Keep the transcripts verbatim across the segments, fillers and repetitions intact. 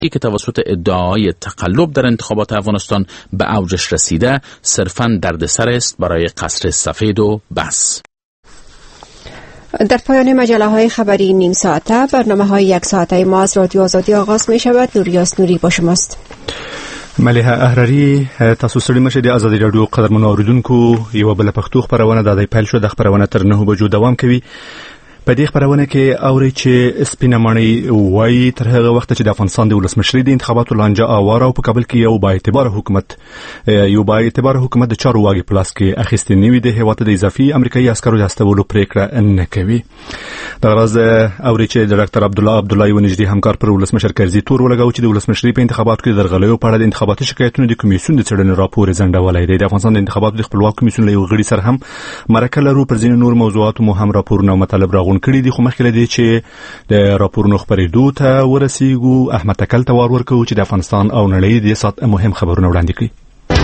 که توسط ادعای تقلب در انتخابات افغانستان به اوجش رسیده صرفاً دردسر است برای قصر سفید و بس. در پایان مجله های خبری نیم ساعته برنامه های یک ساعته ما از رادیو آزادی آغاز می شود. نوریاس نوری با شماست. ملیحه احراری، تاسو ستړي مشه د ازادي رادیو قدرمنو اوریدونکو، یو بل پښتو خبرونه د پیل شو. د خبرونه تر نه بجو دوام کوي. په دې خبرونه کې اوري چې سپینه ماڼۍ وایي تر هغه وخت چې د افغانستان د ولسمشرۍ د انتخاباتو لانجه اواره او په کابل کې یو با اعتبار حکومت یو با اعتبار حکومت د چارو واګي پلاس کې اخیستې نیوي د هیواد د اضافي امریکایي عسکرو د استولو پریکړه نه کوي. د غرض اوري چې د ډاکټر عبد الله عبد الله یو نږدې همکار پر ولسمشر کرزي تور ولګاو چې د ولسمشرۍ په انتخاباتو کې د درغلیو په اړه د انتخاباتي شکایتونو د کمیسیون د څېړنې راپور ځنډولای دی. د افغانستان د انتخاباتو د خپلواک کمیسیون له یو غړي سره هم مرکه لرو. پر ځینو نور موضوعاتو مو هم راپورونه او مطالب راغون کړي دي، خو مخکې دی چې د راپورونو خبرېدو ته ورسیږو. احمد تکل ته وار ورکوو چې د افغانستان او نړۍ د سات مهم خبرونه وړاندې کړي.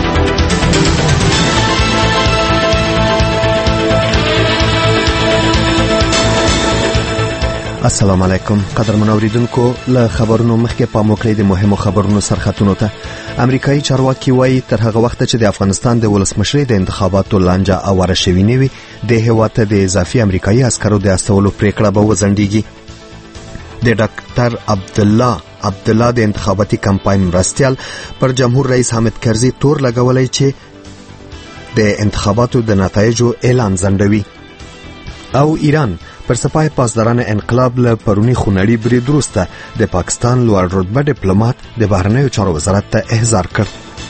السلام علیکم قدرمن اوریدونکو، له خبرونو مخکې پام وکړئ د مهمو خبرونو سرخطونو ته. امریکایي چارواکي وایي تر هغه وخت چې د افغانستان د ولسمشرۍ د انتخاباتو لانجه اواره شوې نه وي، د هیواد ته د اضافي امریکایي عسکرو د استولو پریکړه به وځنډیږي. د ډاکټر عبد الله عبد الله د انتخاباتي کمپاین مرستیال پر جمهور رئیس حامد کرزي تور لګولای چې د انتخاباتو د نتایجو اعلان ځنډوي. او ایران پر سپاه پاسداران انقلاب له پرونی خونړي برید وروسته د پاکستان لوړ رتبه ډیپلوماټ د بهرنیو چارو وزارت ته احضار کړ.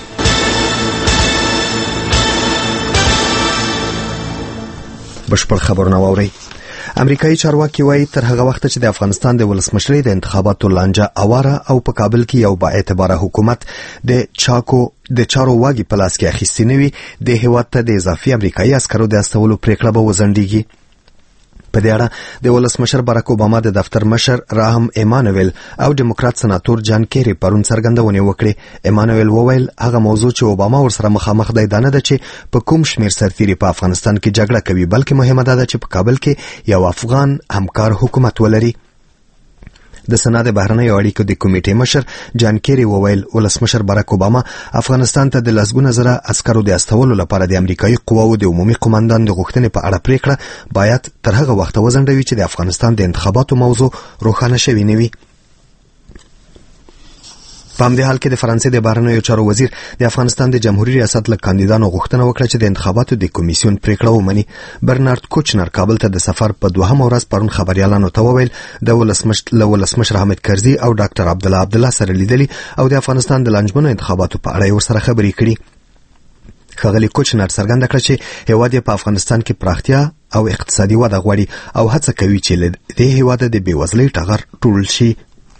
بشپړ خبرونه واورئ. امریکایي چارواکي وایي تر هغه وخت چې د افغانستان د ولسمشرۍ د انتخاباتو لانجه اواره او په کابل کې یو با اعتباره حکومت د چاکو د چارو واګي په لاس کې اخیستې نه وي، د هیواد ته د اضافي امریکایي عسکرو د استولو پریکړه به وځنډیږي. په دې اړه د ولسمشر باراک اوباما د دفتر مشر راهم ایمانویل او ډیموکرات سناتور جان کیری پرون څرګندونه وکړه. ایمانویل وویل هغه موضوع چې اوباما ورسره مخامخ دی دا نه ده چې په کوم شمیر سرتیري په افغانستان کې جګړه کوي، بلکې مهمه ده چې په کابل کې یو افغان همکار حکومت ولري. د سنا د بهرنیو اړیکو د کمیټې مشر جان کیری وویل ولسمشر باراک اوباما افغانستان ته د لسګونه زره عسکرو د استولو لپاره د امریکایي قواو د عمومي قوماندان د غوښتنې په اړه پریکړه باید تر هغه وخت وځنډوي چې د افغانستان د انتخاباتو موضوع روښانه شوی نه وي. په همدې حال کې د فرانسې د بهرنیو چارو وزیر د افغانستان د جمهوریت ریاست له کاندیدانو غوښتنه وکړه چې د انتخاباتو د کمیسیون پریکړه ومني. برنارد کوچنر کابل ته د سفر په دوهمه ورځ پرون خبريالانو ته وویل د ولسمشر له ولسمشر حامد کرزي او ډاکټر عبد الله عبد الله سره لیدلي او د افغانستان د لانجمنو انتخاباتو په اړه ورسره خبرې کړي. ښاغلي کوچنر څرګنده کړه چې هیواد په افغانستان کې پراختیا او اقتصادي وده غواړي او هڅه کوي چې له دې هیواد د بېوزلۍ ټغر ټول شي.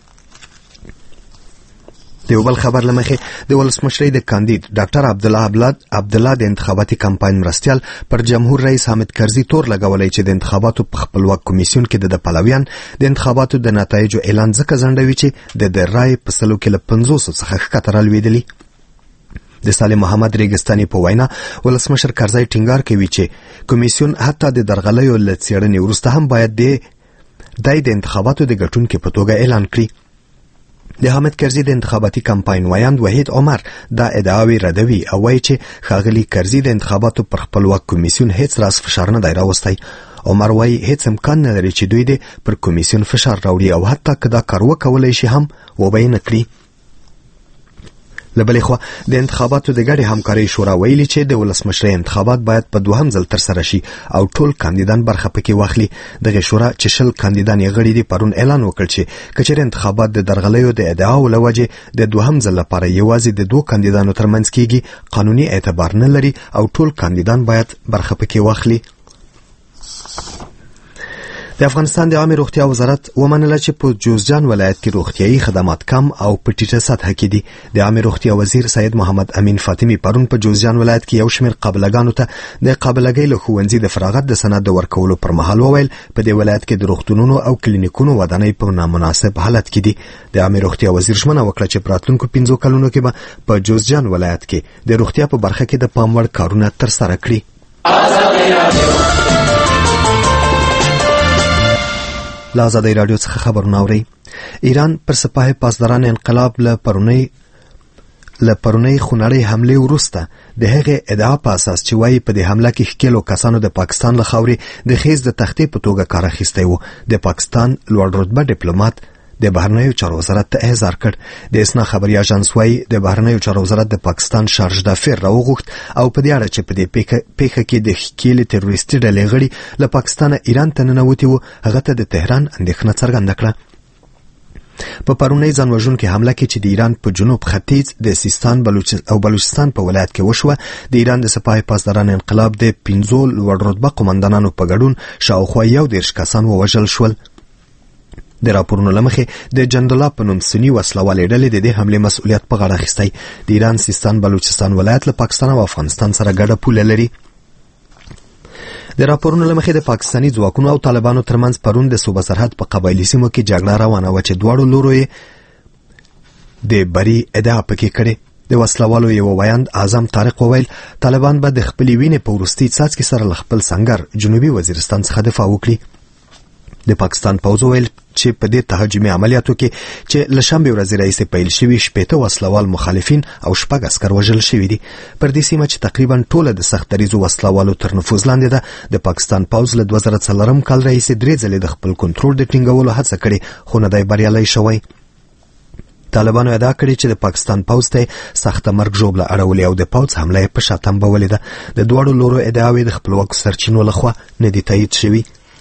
د یو بل خبر لمخې د ولسمشرۍ د کاندید ډاکټر عبد الله عبد الله د انتخاباتي کمپاین مرستیال پر جمهور رئیس حامد کرزي تور لګولای چې د انتخاباتو په خپلواک کمیسیون کې د پلویان د انتخاباتو د نتایجو اعلان ځکه ځنډوي چې د رای په سلو کې له پنځوس څخه ښکته رالوېدلي. د سالم محمد ریګستاني په وینا ولسمشر کرزي ټینګار کوي چې کمیسیون حتی د درغلیو له څېړنې وروسته هم باید د دای د انتخاباتو د ګټونکو په توګه اعلان کړي. د حامد کرزي د انتخاباتي کمپاین وایند وحید عمر دا ادعاوی ردوي او وایي چې ښاغلي کرزي د انتخاباتو پر خپلواک کمیسیون هیڅ راز فشار نه دی راوستی. عمر وایي هیڅ امکان نه لري چې دوی د پر کمیسیون فشار راوړي او حتی که دا کار وکولای شي هم وبې نه کړي. لبلې خو د انتخاباتو د ګډې همکارۍ شورا ویلي چې د ولسمشرۍ انتخابات باید په دوهم ځل ترسره شي او ټول کاندیدان برخه پکې واخلي. دغه شورا چې شل کاندیدان یې غړي دي پرون اعلان وکړ چې کچېرې انتخابات د درغلیو د ادعاو له وجې د دوهم ځل لپاره یوازې د دوه کاندیدانو ترمنځ کېږي، قانوني اعتبار نه لري او ټول کاندیدان باید برخه پکې واخلي. د افغانستان د عامه روغتیا وزارت ومنله چې په جوزجان ولایت کې روغتیايي خدمات کم او په ټیټه سطح کې دي. د عامه روغتیا وزیر سید محمد امین فاطمی پرون په جوزجان ولایت کې یو شمېر قابلګانو ته د قابلګۍ له ښوونځي د فراغت د سند د ورکولو پر مهال وویل په دې ولایت کې د روغتونونو او کلینیکونو ودانۍ په نامناسب حالت کې دي. د عامه روغتیا وزیر ژمنه وکړه چې په راتلونکو پنځو کلونو کې به په جوزجان ولایت کې د روغتیا په برخه کې د پام وړ کارونه ترسره کړي. له ازادي رادیو څخه خبرونه اورئ. ایران پر سپاه پاسداران انقلاب له پرونی له پرونی خونړۍ حمله وروسته د هغه ادعا په اساس چې وایي په دې حمله کې ښکېلو کسانو د پاکستان له خاورې د خیز د تختې په توګه کار اخیستی و. د پاکستان لوړ رتبه ډیپلوماټ د بهرنیو چارو وزارت ته احضار کړ. د اسنا خبري اژانس وایي د بهرنیو چارو وزارت د پاکستان شارژ دافیر راوغوښت او په دې اړه چې په دې پیښه کې د ښکېلې تروریستي ډلې غړي له پاکستانه ایران ته ننوتي وو هغه ته د تهران اندېښنه څرګنده کړه. په پرونی ځانوژونکې حمله کې چې د ایران په جنوب ختیځ د سیستان بلوچ او بلوچستان په ولایت کې وشوه، د ایران د سپاه پاسداران انقلاب د پنځو لوړ رتبه قومندانانو په ګډون شاوخوا یو دېرش کسان ووژل شول. د راپورونو له مخې د جندلا په نوم سني وسلوالې ډلې د دې حملې مسؤلیت په غاړه اخیستی. د ایران سیستان بلوچستان ولایت له پاکستان او افغانستان سره ګډه پوله لري. د راپورونو له مخې د پاکستاني ځواکونو او طالبانو ترمنځ پرون د صوبه سرحد په قبایلي سیمو کې جګړه روانه وه چې دواړو لورو یې د بري ادعا پکې کړې. د وسلوالو یو ویاند اعظم طارق وویل طالبان به د خپلې وینې په وروستي څاڅکي سره له خپل سنگر جنوبي وزیرستان څخه دفاع وکړي. د پاکستان پوځ ویل چې په دې تهاجمي عملیاتو کې چې له شنبې ورځې راهیسې پیل شوي شپېته وسلوال مخالفین او شپږ عسکر وژل شوي دي. پر دې سیمه چې تقریبا ټوله د سخت دریځو وسلوالو تر نفوذ لاندې ده، د پاکستان پوځ له دوه زره څلورم کال راهیسې درې ځلې د خپل کنټرول د ټینګولو هڅه کړې خو نه دی بریالی شوی. طالبانو ادعا کړې چې د پاکستان پوځ ته سخته مرګ ژوبله اړولې او د پوځ حمله یې په شا تمبولې ده. د دواړو لورو ادعاوې د خپلواکو سرچینو لخوا نه دي تایید شوي.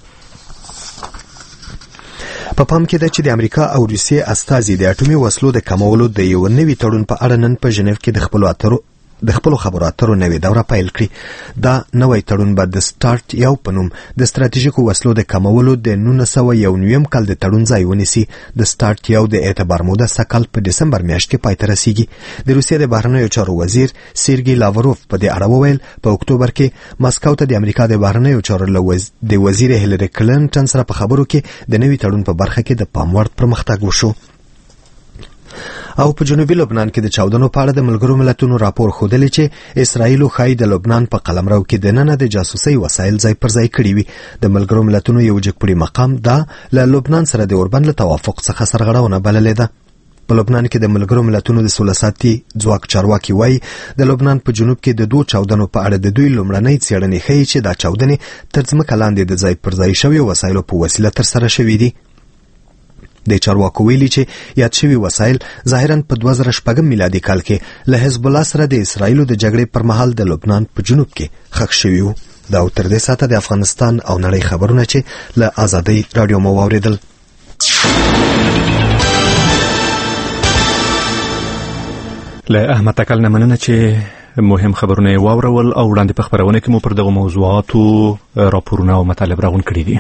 په پام کې ده چې د امریکا او روسیې استازي د اټومي وسلو د کمولو د یو نوي تړون په اړه نن په ژنیو کې د خپلو اترو د خپلو خبرو اترو نوې دوره پیل کړي. دا نوی تړون به د سټارټ یو په نوم د ستراتیژیکو وسلو د کمولو د نولس سوه یو نویم کال د تړون ځای ونیسي. د سټارټ یو د اعتبار موده سږ کال په ډسمبر میاشت کې پای ته رسیږي. د روسیې د بهرنیو چارو وزیر سیرګي لاوروف په دې اړه وویل په اکتوبر کې مسکو ته د امریکا د بهرنیو چارو د وزیر هیلری کلینټن سره په خبرو کې د نوي تړون په برخه کې د پام وړ پرمختګ وشو. او په جنوبي لبنان کې د چاودنو په اړه د ملګرو ملتونو راپور ښودلی چې اسرائیلو ښایي د لبنان په قلمرو کې دننه د جاسوسۍ وسایل ځای پر ځای کړي وي. د ملګرو ملتونو یو جګپوړي مقام دا له لبنان سره د اوربند له توافق څخه سرغړونه بللې ده. په لبنان کې د ملګرو ملتونو د سوله ساتي ځواک چارواکي وایي د لبنان په جنوب کې د دوه چاودنو په اړه د دوی لومړنۍ څېړنې ښیي چې دا چاودنې تر ځمکه لاندې د ځای پر ځای شویو وسایلو په وسیله ترسره شوي دي. د چارواکو ویلي چې یاد شوي وسایل ظاهراً په دوه زره شپږم میلادي کال کې له حزب الله سره د اسرائیلو د جګړې پر مهال د لبنان په جنوب کې ښخ شوي وو. دا او تر دې ساعته د افغانستان او نړۍ خبرونه چې له ازادۍ راډیو مو واورېدل. له احمد تکل نه مننه چې مهم خبرونه یې واورول او وړاندې په خبرونه کې مو پر دغو موضوعاتو راپورونه او مطالب راغونډ کړي دي.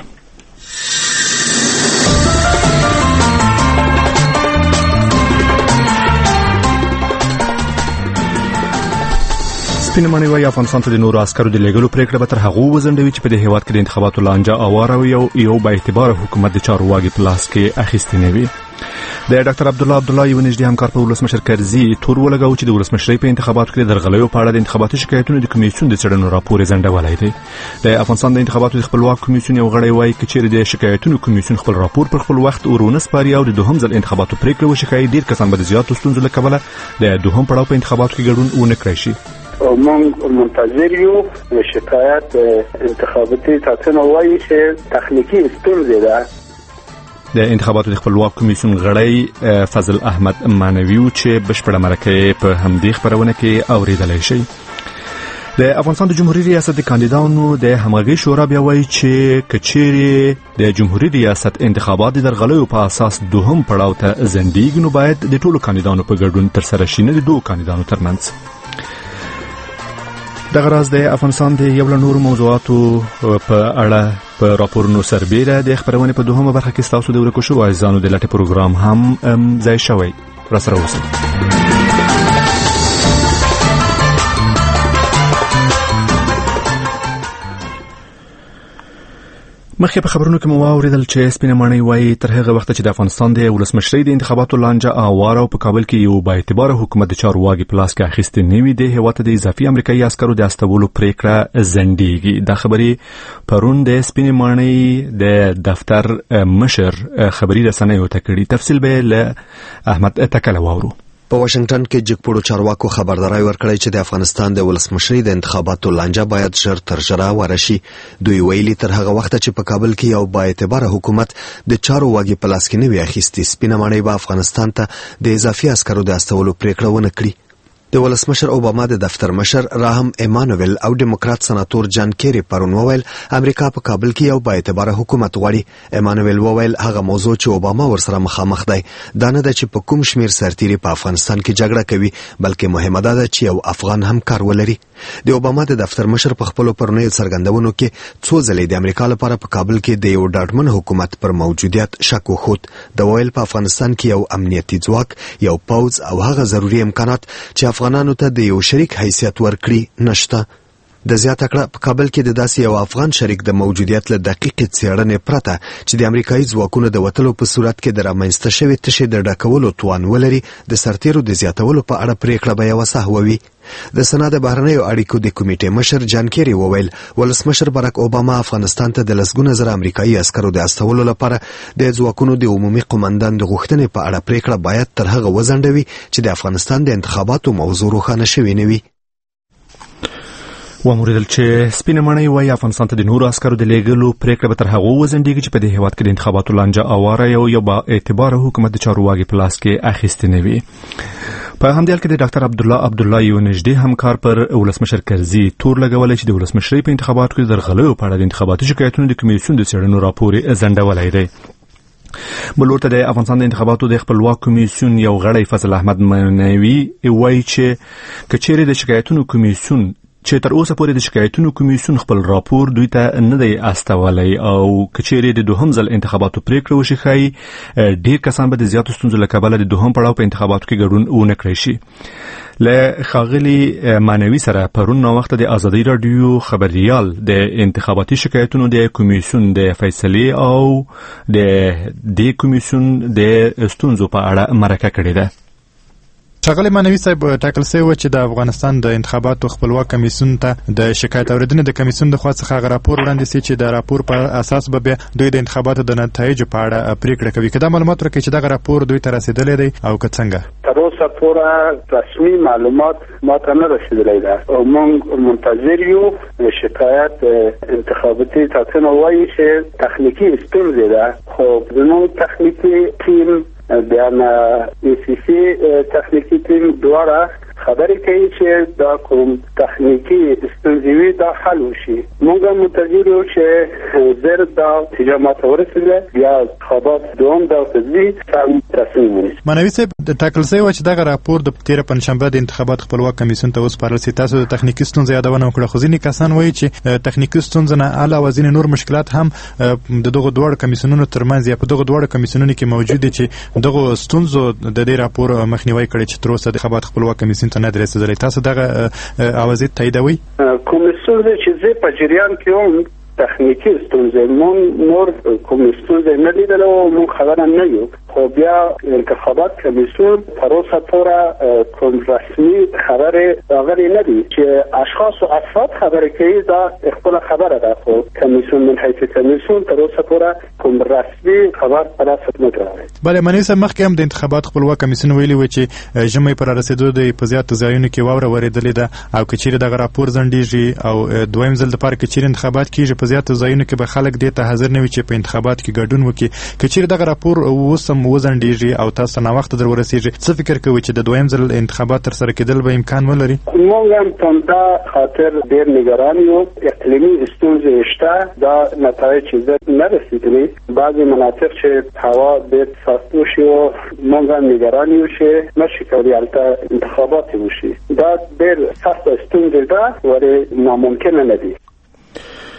سپینه ماڼۍ وایي افغانستان ته د نورو عسکرو د لېږلو پرېکړه به تر هغو وځنډوي چې په دې هېواد کې د انتخاباتو لانجه اواره وي او یو با اعتباره حکومت د چارواکي په لاس کې اخیستې نه وي. د ډاکټر عبدالله عبدالله یو نږدې همکار په ولسمشر کرزي تور ولګاوه چې د ولسمشرۍ په انتخاباتو کې د درغلیو په اړه د انتخاباتي شکایتونو د کمیسیون د څېړنو راپور یې ځنډولی دی. د افغانستان د انتخاباتو د خپلواک کمیسیون یو غړی وایي که چېرې د شکایتونو کمیسیون خپل راپور پر خپل وخت ورونه سپاري او د دوهم ځل انتخاباتو پرېکړه وشي، ډېر کسان به د زیاتو ستونزو له کبله د دوهم پړاو په انتخاباتو کې ګډون ونه کړی شي. من منتظر یو شکایت انتخاباتي ساتنه وایي چې تخنیکی ستونزې ده. د انتخاباتو د خپلواک کمیسیون غړی فضل احمد مانوي چې بشپړه مرکه په همدې خبرونه کې اوریدلی شي. د افغانستان د جمهوریت ریاست د کاندیدانو د همغږۍ شورا بیا وایي چې که چیرې د جمهوریت ریاست انتخابات د درغلیو په اساس دوهم پړاو ته ځنډیږي نو باید د ټولو کاندیدانو په ګډون ترسره شي، نه د دوو کاندیدانو ترمنځ. دغه راز د افغانستان د یو له نورو موضوعاتو په اړه په راپورونو سربیره د خبرونې په دوهمه برخه کې ستاسو د ورکو شوو عزیزانو د لټې پروګرام هم ځای شوی. راسره اوسئ. مخکې په خبرونو کې مو واوریدل چې سپینه ماڼۍ وايي تر هغه وخت چې د افغانستان د ولسمشرۍ د انتخاباتو لانجه اواره او په کابل کې یو با اعتباره حکومت د چارواکي په لاس کې اخیستې نه وي د هیواد د اضافي امریکایي عسکرو د استولو پریکړه ځنډیږي. دا خبرې پرون د سپینه ماڼۍ د دفتر مشر خبري رسنیو ته کړي. تفصیل به له احمد تکله واورو. په واشنگټن کې جګپړو چارواکو خبرداري ورکړی چې د افغانستان د ولسمشرۍ د انتخاباتو لانجه باید ژر تر ژره ورشي. دوی ویلي تر هغه وخت چې په کابل کې یو با اعتباره حکومت د چارو واګي په لاس کې نه وي اخیستي، سپینه ماڼۍ به افغانستان ته د اضافي عسکرو د استولو پریکړه ونه کړي. د ولسمشر اوباما د دفتر مشر راهم ایمانویل او ډیموکرات سناتور جان کیری پرون وویل امریکا په کابل کې یو با اعتباره حکومت غواړي. ایمانویل وویل هغه موضوع چې اوباما ورسره مخامخ دی دا نه ده چې په کوم شمیر سرتیري په افغانستان کې جګړه کوي، بلکې مهمه ده چې یو افغان هم کار ولري. د اوباما د دفتر مشر په خپل پرونی څرګندونو کې څو ځلې د امریکا لپاره په کابل کې د یو ډاډمن حکومت پر موجودیت شک وخوت. د ویل په افغانستان کې یو امنیتي ځواک، یو پوځ او هغه ضروري امکانات چې افغانانو ته د یو شریک حیثیت ورکړي نشته. د زیاته کړه په کابل کې د داسې یو افغان شریک د موجودیت له دقیقې څېړنې پرته چې د امریکایي ځواکونو د وتلو په صورت کې د رامنځته شوې تشې د ډکولو توان ولري د سرتیرو د زیاتولو په اړه پریکړه به یوه سهوه وي. د سنا د بهرنیو اړیکو د کمیټې مشر جان کیری وویل ولسمشر باراک اوباما افغانستان ته د لسګونه زره امریکایي عسکرو د استولو لپاره د ځواکونو د عمومي قومندان د غوښتنې په اړه پریکړه باید تر هغه وځنډوي چې د افغانستان د انتخاباتو موضوع روښانه شوې نه وي. وموریدل چې سپینه ماڼۍ وايي افغانستان ته د نورو عسکرو د لیږلو پریکړه به تر هغه وځنډیږي چې په دې هیواد کې د انتخاباتو لانجه اواره یو یو با اعتباره حکومت د چارواکي په لاس کې اخیستې نه وي. په همدې حال کې د ډاکټر عبدالله عبدالله یو نږدې همکار پر ولسمشر کرزي تور لګولای چې د ولسمشرۍ په انتخاباتو کې د درغلیو په اړه د انتخاباتي شکایتونو د کمیسیون د څېړنو راپور ځنډولی دی. بلور ته د افغانستان د انتخاباتو د خپلواک کمیسیون یو غړی فضل احمد منوي وایي چې کچېرې د شکایتونو کمیسیون چې تر اوسه پورې د شکایتونو کمیسیون خپل راپور دوی ته نه دی استولی او کچېرې د دوهم ځل انتخاباتو پریکړه وشي ښایي ډېر کسان به د زیاتو ستونزو له کبله د دوهم پړاو په انتخاباتو کې ګډون ونه کړی شي. له ښاغلي مانوي سره پرون ناوخته د ازادي راډیو خبریال د انتخاباتي شکایتونو د کمیسیون د فیصلې او د دې کمیسیون د ستونزو په اړه مرکه کړې ده. ښاغلی مانوي صاحب ټاکل شوی و چې د افغانستان د انتخاباتو خپلواک کمیسیون ته د شکایت اورېدنې د کمیسیون د خوا څخه هغه راپور وړاندې شي چې د راپور په اساس به بیا دوی د انتخاباتو د نتایجو په اړه پریکړه کوي. که دا معلومات ورکړي چې دغه راپور دوی ته رسېدلی دی او که څنګه؟ تر اوسه پورې رسمي معلومات ما ته نه رسېدلی ده او موږ منتظر یو. شکایت انتخاباتي ساتنه وایي چې تخنیکي ستونزې ده، خو زموږ تخنیکي ټیم بیان ای سی سی تخنیکی تیم دواره خبرې کوي چې دا کوم تخنیکی ستونزې دا حل وشي. موږ منتظر یو چې زر دا تجارت ورسېږي بیا خبرات دوم دا تدوی سم رسمي ونیسي. مانوي صاحب د ټاکل شوی و چې دغه راپور د تیر پنځشنبه د انتخابات خپلواک کمیسیون ته وسپارل شي. تاسو د تخنیکی ستونزې یادونه وکړه، خو ځینې کسان وایي چې تخنیکی ستونزې نه علاوه ځینې نور مشکلات هم د دغه دوه کمیسیونونو ترمنځ یا په دغه دوه کمیسیونونو کې موجود دي چې دغه ستونزو د دې راپور مخنیوي کړي چې تر اوسه د انتخابات خپلواک کمیسیون ته نه دی رسېدلی. تاسو دغه اوازې تاییدوئ؟ کوم ستونزې چې زه په جریان کې وم تخنیکی ستونزې مون نور کوم ستونزې نه لیدل او مون خبره نه یو، خو بیا انتخابات کمیسیون تر اوسه پورې کوم رسمي خبره راغلې نه دي چې اشخاص او افراد خبرې کوي. دا خپل خبره ده، خو کمیسیون من حیث کمیسیون تر اوسه پورې کوم رسمي خبر پر اساس نه راغلی. بله منی صاحب مخکې هم د انتخابات خپلواک کمیسیون ویلي و چې ژمي پر رسیدو د په زیاتو ځایونو کې واوره ورېدلې ده او که چیرې دغه راپور ځنډېږي او دویم ځل دپاره که چیرې انتخابات کېږي په زیاتو ځایونو کې به خلک دې ته حاضر نه وي چې په انتخابات کې ګډون وکړي. که چیرې دغه راپور اوس هم وځنډېږي او تاسو ناوخته در ورسېږي، څه فکر کوئ چې د دویم ځل انتخابات ترسره کېدل به امکان ولري؟ موږ هم په همدا خاطر ډېر نګران یو. اقلیمي ستونزې شته، دا نتایج چې زه نه رسېدلي. بعضې مناطق چې هوا ډېر سخت وشي او موږ هم نګران یو چې نشي کولی هلته انتخابات وشي. دا ډېر سخته ستونزې ده ولې ناممکنه نه دي.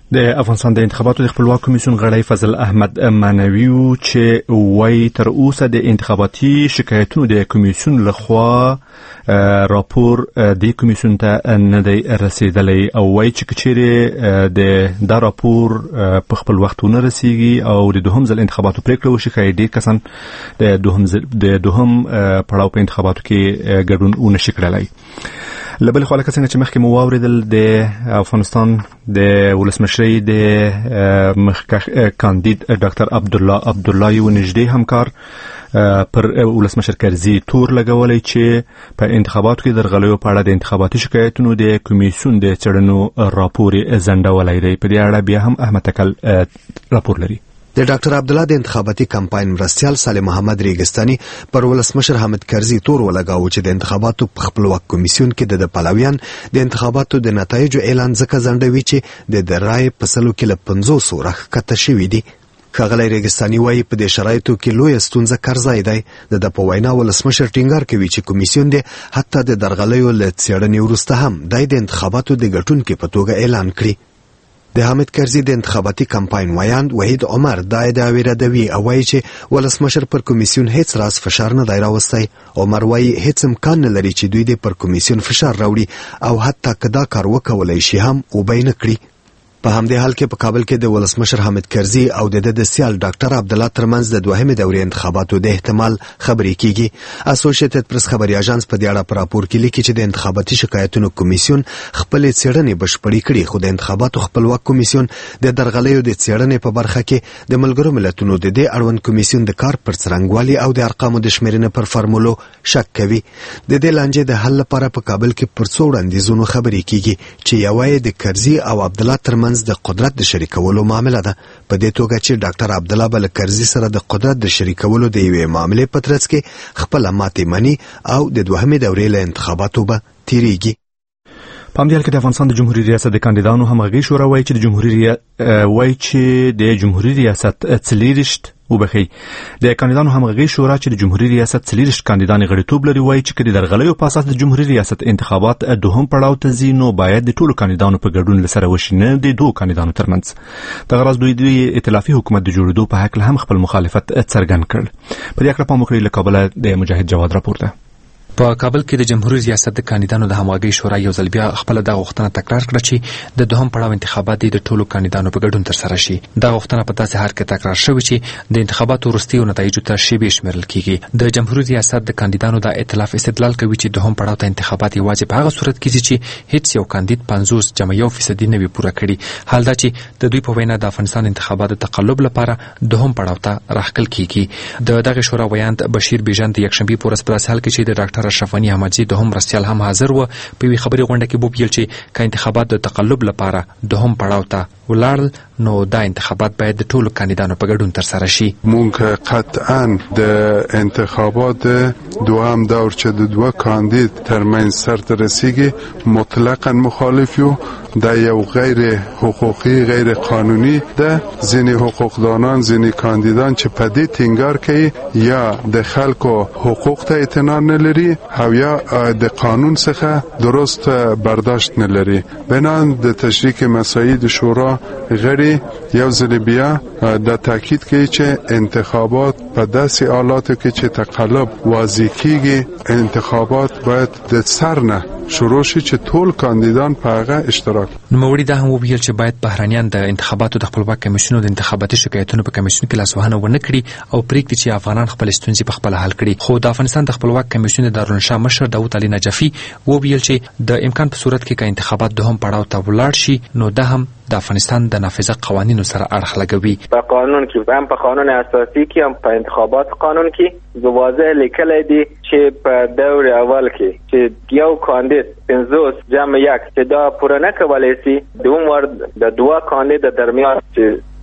د افغانستان د انتخاباتو د خپلواک کمیسیون غړی فضل احمد مانوي چې وای تر اوسه د انتخاباتي شکایتونو د کمیسیون لخوا راپور د کمیسیون ته نه دی رسیدلی او وای چې کچېره د دا راپور په خپل وخت ونه رسیږي او د دوهم ځل انتخاباتو پریکړه وشي چې ډېر کسان د دوهم د دوهم پړاو په انتخاباتو کې ګډون ونه شي کړلی. لبل خو لکه څنګه چې مخکې مو واوریدل د افغانستان د ولسمشرۍ د مخکښ کاندید ډاکټر عبدالله عبدالله یو نږدې همکار پر ولسمشر کرزي تور لګولای چې په انتخاباتو کې درغلیو په اړه د انتخاباتي شکایتونو د کمیسیون د څېړنو راپور زنډولای دی. په دې اړه بیا هم احمد تکل راپور لري. د ډاکټر عبدالله د انتخاباتي کمپاین مرستیال صالح محمد ریګستاني پر ولسمشر حامد کرزي تور ولګاو چې د انتخاباتو په خپلواک کمیسیون کې د پلاویان د انتخاباتو د نتایجو اعلان ځکه ځنډوي چې د درای په سلو کې له پنځوس راښکته شوي دي. ښاغلی ریګستاني وایي په دې شرایطو کې لویه ستونزه کرزی دی. د په وینا ولسمشر ټینګار کوي چې کمیسیون دی حتی د درغلیو له څېړنې وروسته هم دی د انتخاباتو د ګټونکي په توګه اعلان کړي. د حامد کرزي د انتخاباتي کمپاین ویاند وحید عمر دا ادعاوې ردوي او وایي چې ولسمشر پر کمیسیون هیڅ راز فشار نه دی راوستی. عمر وایي هیڅ امکان نه لري چې دوی د پر کمیسیون فشار راوړي او حتی که دا کار وکولای شي هم وبه یې نه کړي. په همدې حال کې په کابل کې د ولسمشر حامد کرزي او د د سیال ډاکټر عبدالله ترمنځ د دوهمې دورې انتخاباتو د احتمال خبرې کیږي. اسوسییټډ پریس خبري اژانس په دې اړه په راپور کې لیکي چې د انتخاباتي شکایتونو کمیسیون خپل څېړنې بشپړې کړې خو د انتخاباتو خپلواک کمیسیون د درغلیو د څېړنې په برخه کې د ملګرو ملتونو د دې اړوند کمیسیون د کار پر څرنګوالي او د ارقامو د شمیرنې پر فرمولو شک کوي. د دې لانجې د حل لپاره په کابل کې پر څو وړاندیزونو خبرې کیږي چې یوه یې د کرزي او عبدالله ترمنځ د قدرت د شریکولو معامله ده. په دې توګه چې ډاکټر عبدالله بل کرزي سره د قدرت د شریکولو د یوې معاملې په ترڅ کې خپل ماتې مني او د دوهمې دورې له انتخاباتو به تیریږي. په همدې حال کې د افغانستان د جمهوریت ریاست د کاندیدانو همغږي شورا وایي چې د جمهوریت وایي چې د جمهوریت ریاست څلېرشت وبخي د کاندیدانو همغږي شورا چې د جمهوریت ریاست څلېرشت کاندیدان غړیتوب لري وایي چې د درغلیو په اساس د جمهوریت ریاست انتخابات دوهم پړاو ته ځي نو باید د ټولو کاندیدانو په ګډون سره وشي نه د دوه کاندیدانو ترمنځ. د غرض دوی د ائتلافي حکومت د جوړېدو په حق هم خپل مخالفت څرګند کړ. په دې اړه په مخکې له کابل د مجاهد جواد راپور ده. په کابل کې د جمهوریت ریاست د کاندیدانو د همغږي شورا یو ځل بیا خپل د غوښتنه تکرار کړه چې د دوهم پړاو انتخابات د ټولو کاندیدانو په ګډون ترسره شي. دا غوښتنه په داسې حال کې تکرار شوې چې د انتخاباتو وروستیو نتایجو ته شیبې شمیرل کیږي. د جمهوریت ریاست د کاندیدانو د ائتلاف استدلال کوي چې دوهم پړاو ته انتخابات یوازې په هغه صورت کې چې هیڅ یو کاندید پنځوس جمع یو فیصدي نه وي پوره کړي. حال دا چې د دوی په وینا د افغانستان انتخابات د تقلب لپاره دوهم پړاو ته راخکل کیږي. د دغه شورا ویاند بشیر بیژن د یکشنبه په ورځ په داسې حال کې چې د ډاکټر اشرف غني احمدزي دوهم مرستیال هم حاضر و په وی خبري غونډه کې وویل چې که انتخابات د تقلب لپاره دوهم پړاو ته ولاړل نو دا انتخابات باید د ټولو کاندیدانو په ګډون ترسره شي. مونږ قطعا د انتخابات دوهم دور چې د دوه کاندید ترمنځ سرته رسیږي مطلقاً مخالف یو. دا یو غیر حقوقي غیر قانوني ده. ځینې حقوقدانان ځینې کاندیدان چې په دې ټینګار کوي یا د خلکو حقوق ته اعتنا نه لري او یا د قانون څخه درست برداشت نه لري. بنان د تشریک مساعد شورا غړي یو ځل بیا د تاکید کوي چې انتخابات په داسې حالاتو کې چې تقلب واضح کیږي انتخابات باید د سر نه شروع شي چې ټول کاندیدان په هغه اشتراک. نوموړي دا هم وویل چې باید بهرانیان د انتخاباتو د خپلواک کمیسیونو د انتخاباتي شکایتونو په کمیسیون کې لاسوهنه ونه کړي او پریږدي چې افغانان خپل ستونزې په خپل حل کړي. خو د افغانستان د خپلواک کمیسیون د دارالانشا مشر داود علي نجفي وویل چې د امکان په صورت کې که انتخابات دوهم پړاو ته ولاړ شي نو دا هم د افغانستان د نافذه قوانینو سره اړخ لګوي. په قانون کې هم په قانون اساسي کې هم په انتخابات قانون کې واضح لیکل دي چې په دور اول کې چې یو کاندید پنځوس جمع یک چې دا پوره نه کولای شي دوم ور د دوه کاندید درمیان چې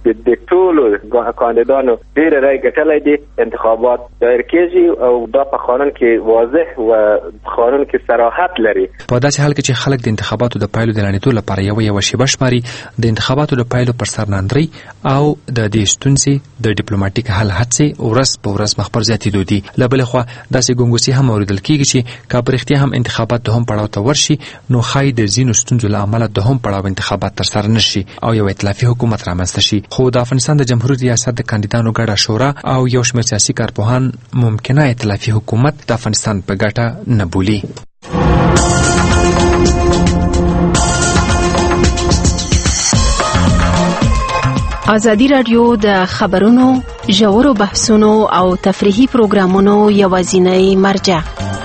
د ټولو کاندیدانو ډېر رای ګټلای دي انتخابات دایر کېږي او دا په قانون کې واضح او قانون کې صراحت لري. په داسې حال کې چې خلک د انتخاباتو د پایلو د اعلانېدو لپاره یو یو شیبه شماري، د انتخاباتو د پایلو پر سر ناندري او د دې ستونزې د ډیپلوماټیک حل هڅې ورځ په ورځ مخ پر زیاتېدو دي. له بلې خوا داسې ګونګوسي هم اورېدل کېږي چې که په رښتیا هم انتخابات دوهم پړاو ته ورشي نو ښایي د ځینو ستونزو له امله دوهم پړاو انتخابات ترسره نه شي او یو ائتلافي حکومت رامنځته شي. خو د افغانستان د جمهوریت ریاست د کاندیدانو ګډه شورا او یو شمېر سیاسي کارپوهان ممکنه ائتلافي حکومت د افغانستان په ګټه نه بولي. ازادي راډیو د خبرونو ژورو بحثونو او تفریحي پروګرامونو یوازینۍ مرجع.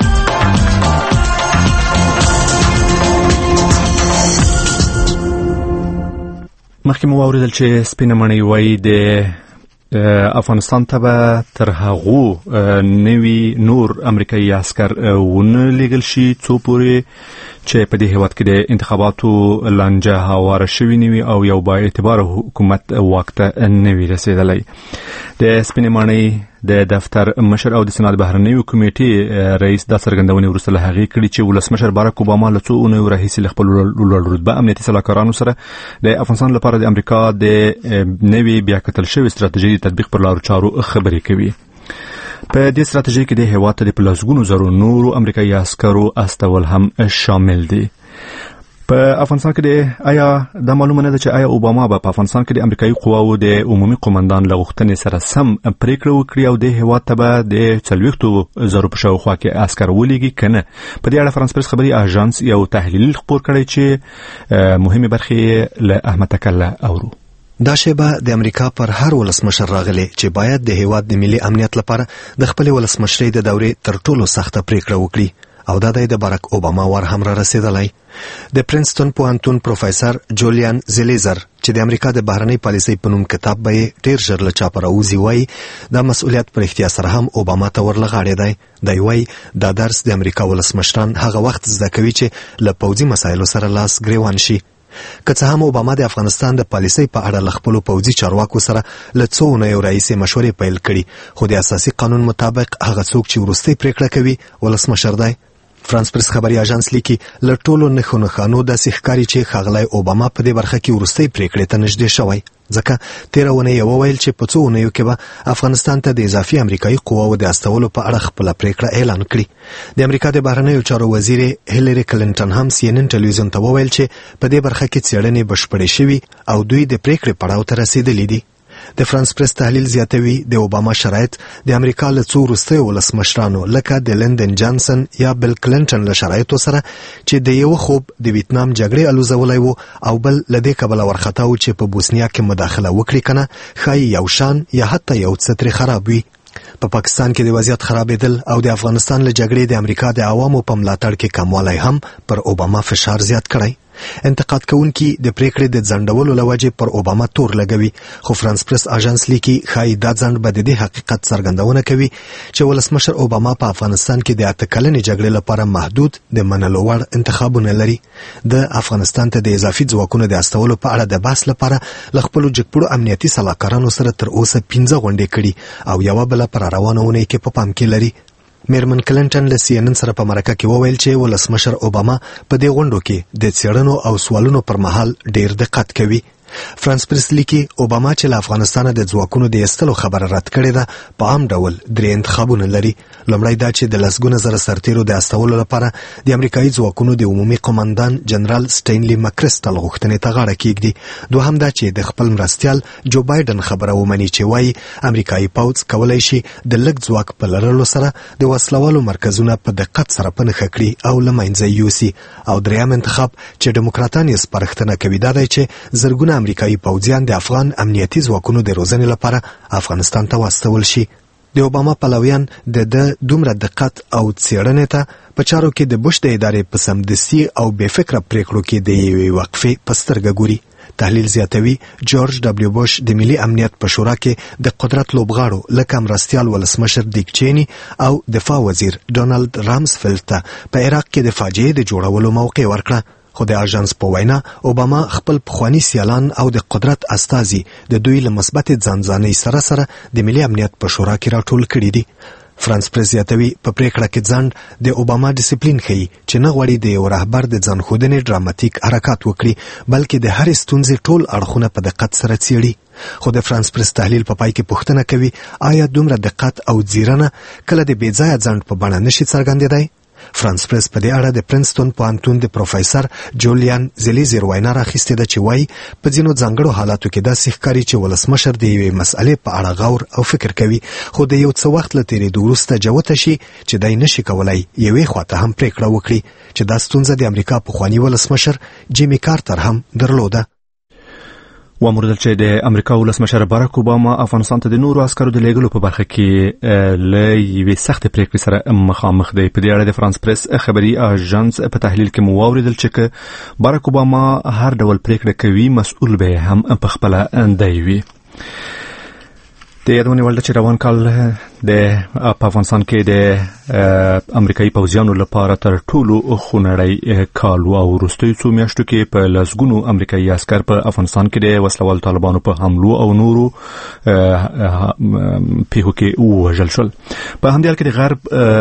مخکې مو واورېدل چې سپینه مڼۍ وایي د افغانستان ته به تر هغو نوي نور امریکایي عسکر ونه لیږل شي څو پورې چې په دې هیواد کې د انتخاباتو لانجه هواره شوې نه وي او یو با اعتباره حکومت واک ته نه وي رسېدلی. د سپینې ماڼۍ د دفتر مشر او د سنا د بهرنیو کمیټې رئیس دا څرګندونې وروسته له هغې کړي چې ولسمشر باراک اوباما له څو اونیو راهیسې له خپلو لوړ رتبه امنیتي سلاکارانو سره د افغانستان لپاره د امریکا د نوي بیا کتل شوې ستراتیژۍ د تطبیق پر لارو چارو خبرې کوي. په دې ستراتیژۍ کې د هیواد ته د پلازګونو زرو نورو امریکایي عسکرو استول هم شامل دي. په افغانستان کې د آیا دا معلومه نه ده چې آیا اوباما به په افغانستان کې د امریکایي قواو د عمومي قومندان له غوښتنې سره سم پریکړه وکړي او د هیواد ته به د څلوېښتو زرو په شاوخوا کې عسکر ولېږي که نه. په دې اړه فرانس پرس خبري اژانس یو تحلیل خپور کړی چې مهمې برخې له احمد تکله اورو. دا شیبه د امریکا پر هر ولسمشر راغلی چې باید د هیواد د ملي امنیت لپاره د خپل ولسمشرۍ د دورې تر ټولو سخته پریکړه وکړي او دا د باراک اوباما ور هم را رسیدلی. د پرنسټن پوهنتون پروفیسور جولیان زلیزر چې د امریکا د بهرنۍ پالیسۍ په نوم کتاب به ډیر ژر له چاپه راوځي وایي دا مسؤلیت پر اختیار سره هم اوباما ته ورلغاړی دی. دی وایي دا درس د امریکا ولسمشران هغه وخت زده کوي چې له پوځي مسایلو سره لاس ګریوان شي. که څه هم اوباما د افغانستان د پالیسۍ په اړه له خپلو پوځي چارواکو سره له څو اونیو راهیسې مشورې پیل کړي خو د اساسي قانون مطابق هغه څوک چې وروستۍ پریکړه کوي ولسمشر دی. فرانس پرس خبري اژانس لیکي له ټولو نښو نښانو داسې ښکاري چې ښاغلی اوباما په دې برخه کې وروستۍ پریکړې ته نږدې شوی ځکه تېره اونۍ یې وویل چې په څو اونیو کې به افغانستان ته د اضافي امریکایي قواو د استولو په اړه خپله پریکړه اعلان کړي. د امریکا د بهرنیو چارو وزیر هیلری کلینټن هم سی ان ان ټلویزیون ته وویل چې په دې برخه کې څېړنې بشپړې شوي او دوی د پریکړې پړاو ته رسېدلي دي. د فرانس پرس تحلیل زیاتوي د اوباما شرایط د امریکا له څو وروستیو ولسمشرانو لکه د لندن جانسن یا بل کلینټن له شرایطو سره چې د یو خوب د ویتنام جګړې الوزولی وو او بل له دې کبله ورخطا و چې په بوسنیا کې مداخله وکړي کنه ښایي یو شان یا حتی یو څه ترې خراب وي. په پا پاکستان کې د وضعیت خرابېدل او د افغانستان له جګړې د امریکا د عوامو په ملاتړ کې کموالی هم پر اوباما فشار زیات کړی. انتقاد کوونکي د پریکړې د ځنډولو له وجې پر اوباما تور لګوي خو فرانس پرس اژانس لیکي ښایي دا ځنډ به د دې حقیقت څرګندونه کوي چې ولسمشر اوباما په افغانستان کې د اته کلنې جګړې لپاره محدود د منلو وړ انتخابونه لري. د افغانستان ته د اضافي ځواکونو د استولو په اړه د بحث لپاره له خپلو جګپوړو امنیتي سلاکارانو سره تر اوسه پنځه غونډې کړي او یوه بله پر روانه اونۍ کې په پام کې لري. میرمن کلینټن له سی ان ان سره په مرکه کې وویل چې ولسمشر اوباما په دې غونډو کې د څېړنو او سوالونو پر مهال ډیر دقت کوي. فرانس پرس لیکي اوباما چې له افغانستانه د ځواکونو د ایستلو خبره رد کړې ده په عام ډول درې انتخابونه لري. لومړی دا چې د لسګونه زره سرتیرو د استولو لپاره د امریکایي ځواکونو د عمومي قومندان جنرال سټینلی مکرسټل غوښتنې ته غاړه کیږدي. دوهم دا چې د خپل مرستیال جو بایدن خبره ومني چې وایي امریکایي پوځ کولی شي د لږ ځواک په لرلو سره د وسلوالو مرکزونه په دقت سره په نښه کړي او له منځه یوسي. او دریم انتخاب چې ډیموکراتان یې سپارښتنه کوي دا دی چې زرګونه امریکایي پوځیان د افغان امنیتي ځواکونو د روزنې لپاره افغانستان ته واستول شي. د اوباما پلویان د د دومره دقت او څېړنې ته په چارو کې د بوش د ادارې په سمدستي او بې فکره پریکړو کې د یوې وقفې په سترګه ګوري. تحلیل زیاتوي جورج دبلیو بوش د ملي امنیت په شورا کې د قدرت لوبغاړو لکه مرستیال ولسمشر دیک چینی او دفاع وزیر ډونالد رامسفیلډ ته په عراق کې د فاجعې د جوړولو موقع ورکړه خو د اژانس په وینا اوباما خپل پخوانی سیالان او د قدرت استازي د دوی له مثبت ځانځانۍ سره سره د ملي امنیت په شورا کې راټول کړي دي. فرانس پریس زیاتوي په پریکړه کې ځنډ د اوباما ډیسپلین ښیي چې نه غواړي د یو رهبر د ځان ښودنې ډراماتیک حرکات وکړي بلکې د هرې ستونزې ټول اړخونه په دقت سره څیړي. خو د فرانس پریس تحلیل په پای کې پوښتنه کوي آیا دومره دقت او ځیرنه کله د بې ځایه ځنډ په بڼه نشي څرګندېدای؟ فرانس پریس په دې اړه د پرنسټون پوهنتون د پروفیسور جولیان زلیزر وینا راخیستې ده چې وایي په ځینو ځانګړو حالاتو کې داسې ښکاري چې ولسمشر د یوې مسئلې په اړه غور او فکر کوي خو د یو څه وخت له تېرېدو وروسته جوته شي چې دی نشي کولی یوې خواته هم پریکړه وکړي چې دا ستونزه د امریکا پخواني ولسمشر جیمی کارتر هم درلوده. وامردل چې د امریکا ولسمشر باراک اوباما افغانستان ته د نورو عسکرو د لیږلو په برخه کې له یوې سختې پریکړې سره مخامخ دی. په دې اړه د فرانس پریس خبري اژانس په تحلیل کې مو واوریدل چې باراک اوباما هر ډول پریکړه کوي مسؤل به هم په خپله دی وي. د یادونې وړ ده چې روان کال د په افغانستان کې د امریکایي پوځیانو لپاره تر ټولو خونړی کال و او وروستیو څو میاشتو کې په لسګونو امریکایي عسکر په افغانستان کې د وسلوال طالبانو په حملو او نورو پیښو کې ووژل شول. په همدې حال کې د غرب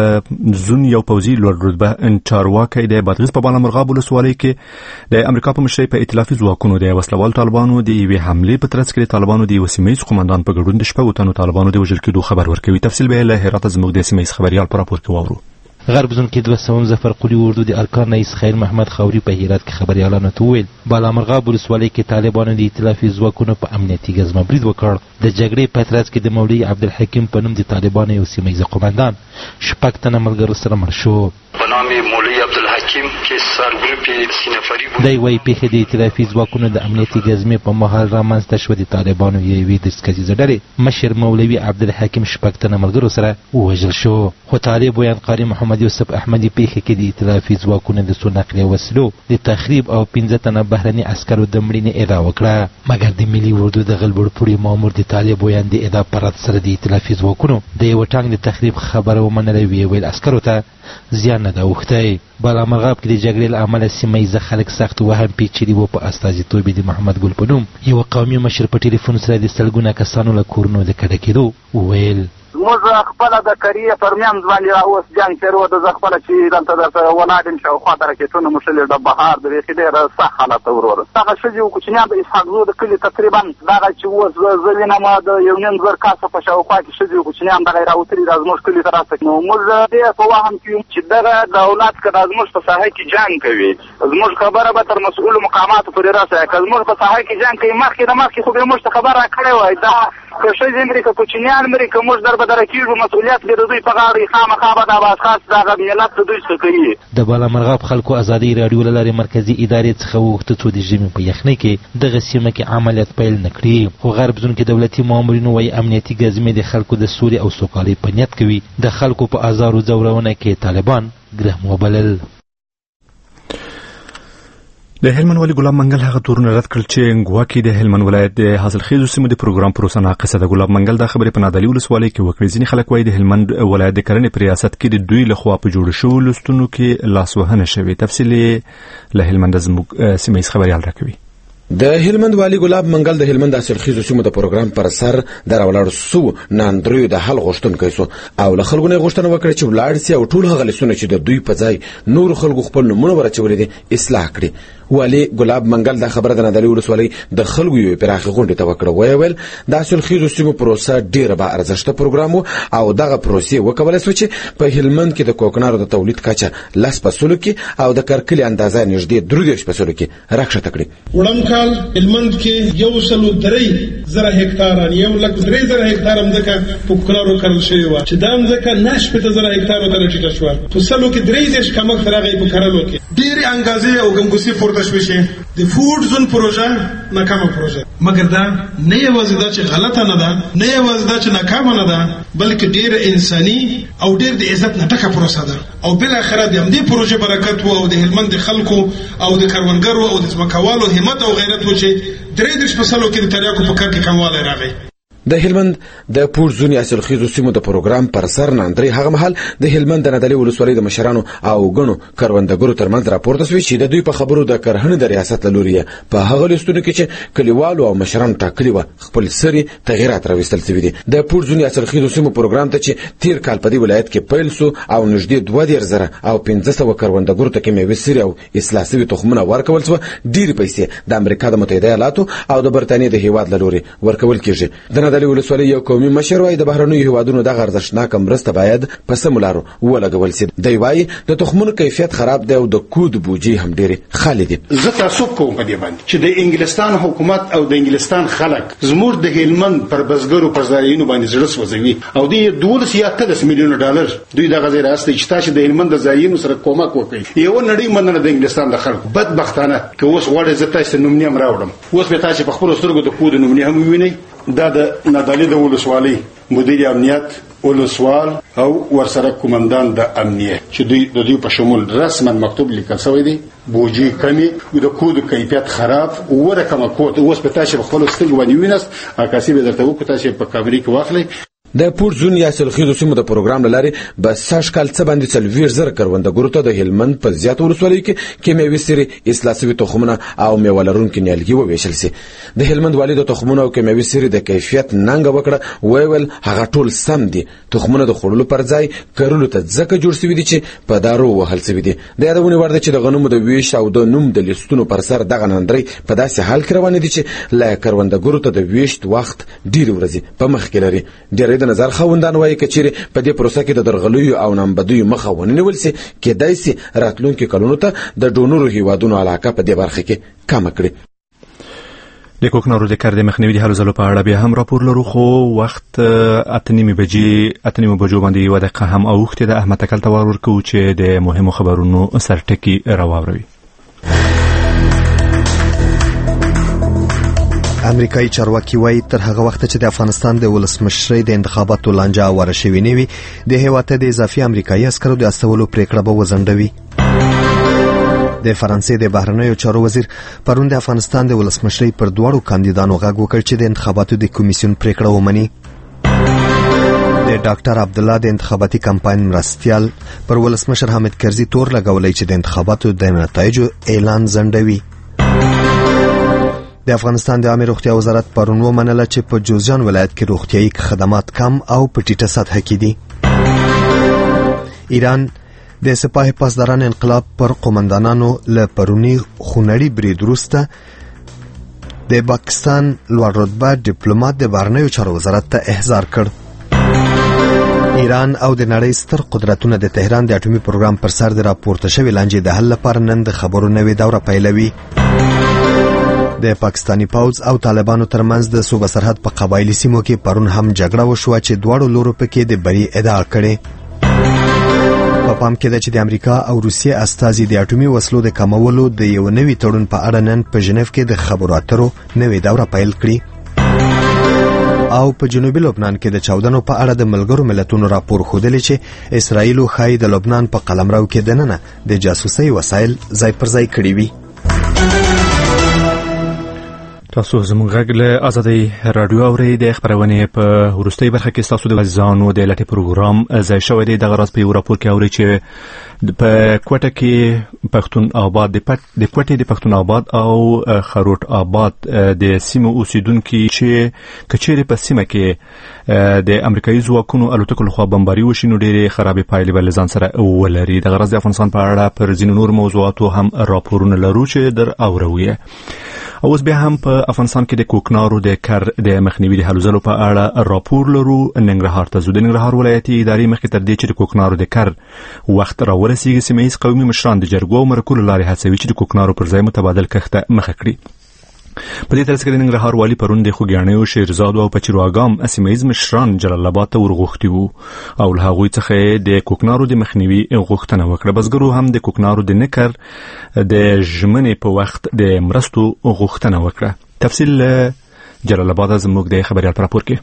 زون یو پوځي لوړ رتبه چارواکی د بادغیس په بالامرغاب ولسوالۍ کې د امریکا په مشرۍ په ائتلافي ځواکونو د وسلوال طالبانو د یوې حملې په ترڅ کې د طالبانو د یوه سیمه ییز قومندان په ګډون د شپږو تنو طالبانو د وژل کېدو خبر ورکوي. تفصیل به له هرات زموږ د سیمه ییز خبريال پر راپور کې واورو. غرب زون کې دوه سوم ظفر قلی اردو د ارکان رئیس خیر محمد خوري په هرات کې خبريالانو ته وویل بالامرغاب ولسوالۍ کې طالبانو د ائتلافي ځواکونو په امنیتي ګزمه برید وکړ. د جګړې په ترڅ کې د مولوي عبدالحکیم په نوم د طالبانو یو سیمه ییز قومندان شپږ تنه ملګرو سره مړ شو. په نام مولوي عبدالحکیم کې سرګروپ سینفری بود. دی وايي پیښې د ائتلافي ځواکونو د امنیتي ګزمې په مهال رامنځته شوې. د طالبانو یوې د سکزیزه ډلې مشر مولوي عبدالحکیم شپږ تنه ملګرو سره ووژل شو. خو طالب ویان قاری محمد یوسف احمدي پیښې کې د ائتلافي ځواکونو د څو نقلي وسلو د تخریب او پنځه تنه بهرني عسکرو د مړینې ادعا وکړه. مګر د ملي اردو د غلبړ پوړي مامور د طالب ویان د ادعا پر رد سره د ائتلافي ځواکونو د یو ټانک د تخریب خبره ومنله. وی ویل عسکرو ته زیان نه ده اوښتی. بالامرغاب کې د جګړې له امله سیمه ییزه خلک سخت وهم پیچلي وو. په استازیتوب د محمد ګل په نوم یوه قومي مشر په ټلیفون سره د سلګونه کسانو له کورونو د کډه کېدو وویل موږ خپله د کریې پر میانځ باندې اوس جنګ تېر و. د زه خپله چې دلته درته ولاړ یم شاوخوا د راکېټونو مشلې د بهار د بیخي ډېره سخت حالت ته وروره. دغه ښځې و کوچنیان د اسحاق زو د کلي تقریبا دغه چې اوس زه وینم د یو نیم زر کاسه په شاوخوا کې ښځې و کوچنیان دغه یې راوتلي دا زموږ کلي ته راسه. نو موږ دې په وهم کې یو چې دغه دولت که دا زموږ په ساحه کې جنګ کوي زموږ خبره به تر مسؤلو مقاماتو پورې راسي. که زموږ په ساحه کې جنګ کوي مخکې د مخکې خو به یې موږ ته خبر راکړی وای. دا که ښځې مري که کوچنیان مري که موږ در بدره کېږو مسؤلیت به د دوی په غاړه وي. خامخا به دا باشخاص دغه ملت د دوی څه کوي. د بالامرغاب خلکو ازادۍ راډیو له لارې مرکزي ادارې څخه وغوښته څو د ژمي په یخنۍ کې دغه سیمه کې عملیات پیل نه کړي. خو غرب زون کې دولتي مامورینو وایي امنیتي ګزمې د خلکو د سولې او سوکالۍ په نیت کوي. د خلکو په ازارو ځورونه کې طالبان ګرهم وبلل. د هلمند والي ګلاب منګل هغه تورونه رد کړل چې ګواکې د هلمند ولایت د حاصلخیزو سیمو د پروګرام پروسه ناقصه ده. ګلاب منګل دا خبرې په نادعلي ولسوالۍ کې وکړې. ځینې خلک وایي د هلمند ولایت د کرنې په ریاست کې د دوی لخوا په جوړ شوو لستونو کې لاسوهنه شوې. تفصیل له هلمند زموږ سیمه ییز خبريال راکوي. د هلمند والي ګلاب منګل د هلمند حاصلخیزو سیمو د پروګرام پر سر د راولاړ سو ناندریو د حل غوښتونکو سو او له خلکو نه غوښتنه وکړه چې ولاړ سي او ټول هغه لسونه چې د دوی په ځای نور خلکو خپل نومونه ورچولې دي اصلاح کړي. والي ګلاب منګل دا خبره د نادعلي ولسوالۍ د خلکو یو پراخه غونډه ته وکړه. ویل د حاصلخیزو سیمو پروسه ډیره با ارزښت پروګرام او دغه پروسې وکولای شو چې په هلمند کې د کوکنارو د تولید کچه لاس پسولو کې او د کرکلي اندازه نږدې درې دېرش پسولو کې راکښته کړي. وړم کال هلمند کې یو سلو درې زره هکتار یو لک درې زره هکتار مځکه په کوکنارو کرل شوی و چې دا مځکه نشپته زره هکتار ته راټیټه شو. په سلو کې درې دېرش کمښت راغی په کرلو کې. ډېرې انګازې او ګنګوسې پورته شوې شي. د فوډ زون پروژه ناکامه پروژه. مګر دا نه یوازې دا چې غلطه نه ده نه یوازې دا چې ناکامه نه ده بلکې ډېره انساني او ډېر د عزت نه ډکه پروسه ده. او بالاخره د همدې پروژې برکت و او د هلمند د خلکو او د کروندګرو او د ځمکوالو همت او غیرت و چې درې دېرش په سلو کې د تریاکو په کار کې کموالی راغی. د هلمند د پور زونی حاصلخیزو سیمو د پروګرام پر سر ناندري هغه مهال د هلمند د ندلي ولسوالۍ د مشرانو او غنو کروندګرو ترمنځ راپورته شوی چې د دوی په خبرو د کرهڼې د ریاست لوري په هغه لستونو کې چې کلیوالو او مشرانو ټاکلي و خپل سری تغیرات راوستل شوی دي. د پور زونی حاصلخیزو سیمو پروګرام ته چې تیر کال په دې ولایت کې پیل سو او نږدې دوه دېرش زره او پنځه سوه کروندګرو ته کیمیاوي سرې او اصلاح شوي تخمونه ورکول شوه. ډېرې پیسې د امریکا د متحده ایالاتو او د برتانیې د هیواد له لوري ورکول کیږي. د ندلي ولسوالۍ یو قومي مشر وايي د بهرنیو هیوادونو دغه ارزښتناکه مرسته باید په سمو لارو ولګول شي. دی وايي د تخمونو کیفیت خراب دی او د کود بوجي هم ډېرې خالي دي. زه تعصب کوم په دې باندې چې د انګلستان حکومت او د انګلستان خلک زموږ د هلمند پر بزګرو پر ځایونو باندې زړه سوځوي او دوی دولس یا اتلس میلیونه ډالر دوی دغه ځای راستي چې تاسو د هلمند د ځایونو سره کومک وکړي. یو نړۍ مننه د انګلستان د خلکو بدبختانه که اوس غواړي زه تاسو نومنیم راوړم اوس به تاسو په خپل سترګو د کود نومنی هم ووینئ. دا د ندلي د ولسوالۍ مدیر امنیت ولسوال او ورسره کومندان د امنیه چې دوی د دوی په شمول رسما مکتوب لیکل شوی دی بوجي کمی د کود کیفیت خراب ورکه کود اوس په تاسو خپل سترګو باندې وینئ اکاسي به درته وکړو تاسو په کامرې کې واخلئ. د پور زونی حاصلخیزو سیمو د پروګرام لاري به سږ کال څه باندې څلوېښت زره کروندګرو ته د هلمند په زیاتو ولسوالیو کې کیمیاوي سرې اصلاح شوي تخمونه او میوه لرونکي نیالګي وویشل سي. د هلمند والي د تخمونو او کیمیاوي سرې د کیفیت ننګه وکړه. ویل هغه ټول سم دي. تخمونه د خوړلو پر ځای کرلو ته ځکه جوړ شوي دي چې په دارو وهل شوي دي. د یادونې وړ ده چې د غنمو د ویش او د نوم د لیستونو پر سر دغه نندرۍ په داسې حال کې روانې دي چې له کروندګرو ته د ویشت وخت ډېرې ورځې په مخ کې لري. ډېری د نظر خاوندان وايي کچېرې په دې پروسه کې د درغلیو او نامبدیو مخه ونیول سي کېدای سي راتلونکي کلونو ته د ډونرو هیوادونو علاقه په دې برخه کې کمه کړي. د کوکنارو د کار د مخنیوي د هلو ځلو په اړه بیا هم راپور لرو خو وخت اته نیمې بجې اته نیمو بجو باندې یوه دقیقه هم اوښتې ده. احمد تکل ته ور ورکوو چې د مهمو خبرونو سرټکي راواوروي. امریکایي چارواکي وایي تر هغه وخت چې د افغانستان د ولسمشرۍ د انتخاباتو لانجه اواره شوې نه وي د هېواد ته د اضافي امریکایي عسکرو د استولو پریکړه به وځنډوي. د فرانسې د بهرنیو چارو وزیر پرون د افغانستان د ولسمشرۍ پر دواړو کاندیدانو غږ وکړ چې د انتخاباتو د کمیسیون پریکړه ومني. د ډاکټر عبدالله د انتخاباتي کمپاین مرستیال پر ولسمشر حامد کرزي تور لګولی چې د انتخاباتو د نتایجو اعلان ځنډوي. د افغانستان د عامه روغتیا وزارت پرون ومنله چې په جوزجان ولایت کې روغتیايي خدمات کم او په ټیټه سطحه کې دي. ایران د سپاه پاسداران انقلاب پر قومندانانو له پرونی خونړي برید وروسته د پاکستان لوړ رتبه ډیپلوماټ د بهرنیو چارو وزارت ته احضار کړ. ایران او د نړۍ ستر قدرتونه د تهران د اټومي پروګرام پر سر د راپورته شوی لانجې د حل لپاره نن د خبرو نوې دوره پیلوي. د پاکستانی پوځ او طالبانو ترمنځ د صوبه سرحد په قبایلی سیمو کې پرون هم جګړه وشوه چې دواړو لورو پکې د بری ادعا کړې. په پام کې ده چې د امریکا او روسیې استازي د اټومي وسلو د کمولو د یو نوي تړون په اړه نن په ژنیف کې د خبرو اترو نوې دوره پیل کړي. او په جنوبي لبنان کې د چاودنو په اړه د ملګرو ملتونو راپور ښودلی چې اسرائیل ښایي د لبنان په قلمرو کې دننه د جاسوسۍ وسایل ځای پر ځای کړي وي. تاسو زموږ غږ له آزادۍ راډیو اورئ. د خپرونې په وروستۍ برخه کې ستاسو د عزیزانو د لټې پروګرام ځای شوی دی. دغه راز په یو راپور کې اورئ چې په کوټه کې پښتون آباد د پټ د کوټې د پښتون آباد او خروټ آباد د سیمو اوسیدونکو چې کچېرې په سیمه کې د امریکایي ځواکونو الوتکو لخوا بمباري وشي نو ډېرې خرابې پایلې به له ځان سره ولري. دغه راز د افغانستان په اړه پر ځینو نور موضوعاتو هم راپورونه لرو چې در اورو. اوس بیا هم په افغانستان کې د کوکنارو د کار د مخنیوي د هلو ځلو په اړه راپور لرو. ننګرهار ته ځو. د ننګرهار ولایتي ادارې مخکې تر دې چې د کوکنارو د کار وخت راورسیږي سیمه ییز قومي مشران د جرګو او مرکو له لارې هڅوي چې د کوکنارو پر ځای متبادل کښت ته مخه کړي. په دې ترڅ کې د ننګرهار والي پرون د خوږیاڼیو شیرزاد او پچیرواګام سیمه ییز مشران جلال آباد ته ورغوښتي وو او له هغوی څخه د کوکنارو د مخنیوي غوښتنه وکړه. بزګرو هم د کوکنارو د نکر د ژمنې په وخت د مرستو غوښتنه وکړه. تفصیل جلال آباد زموږ د خبريال پر راپور کې.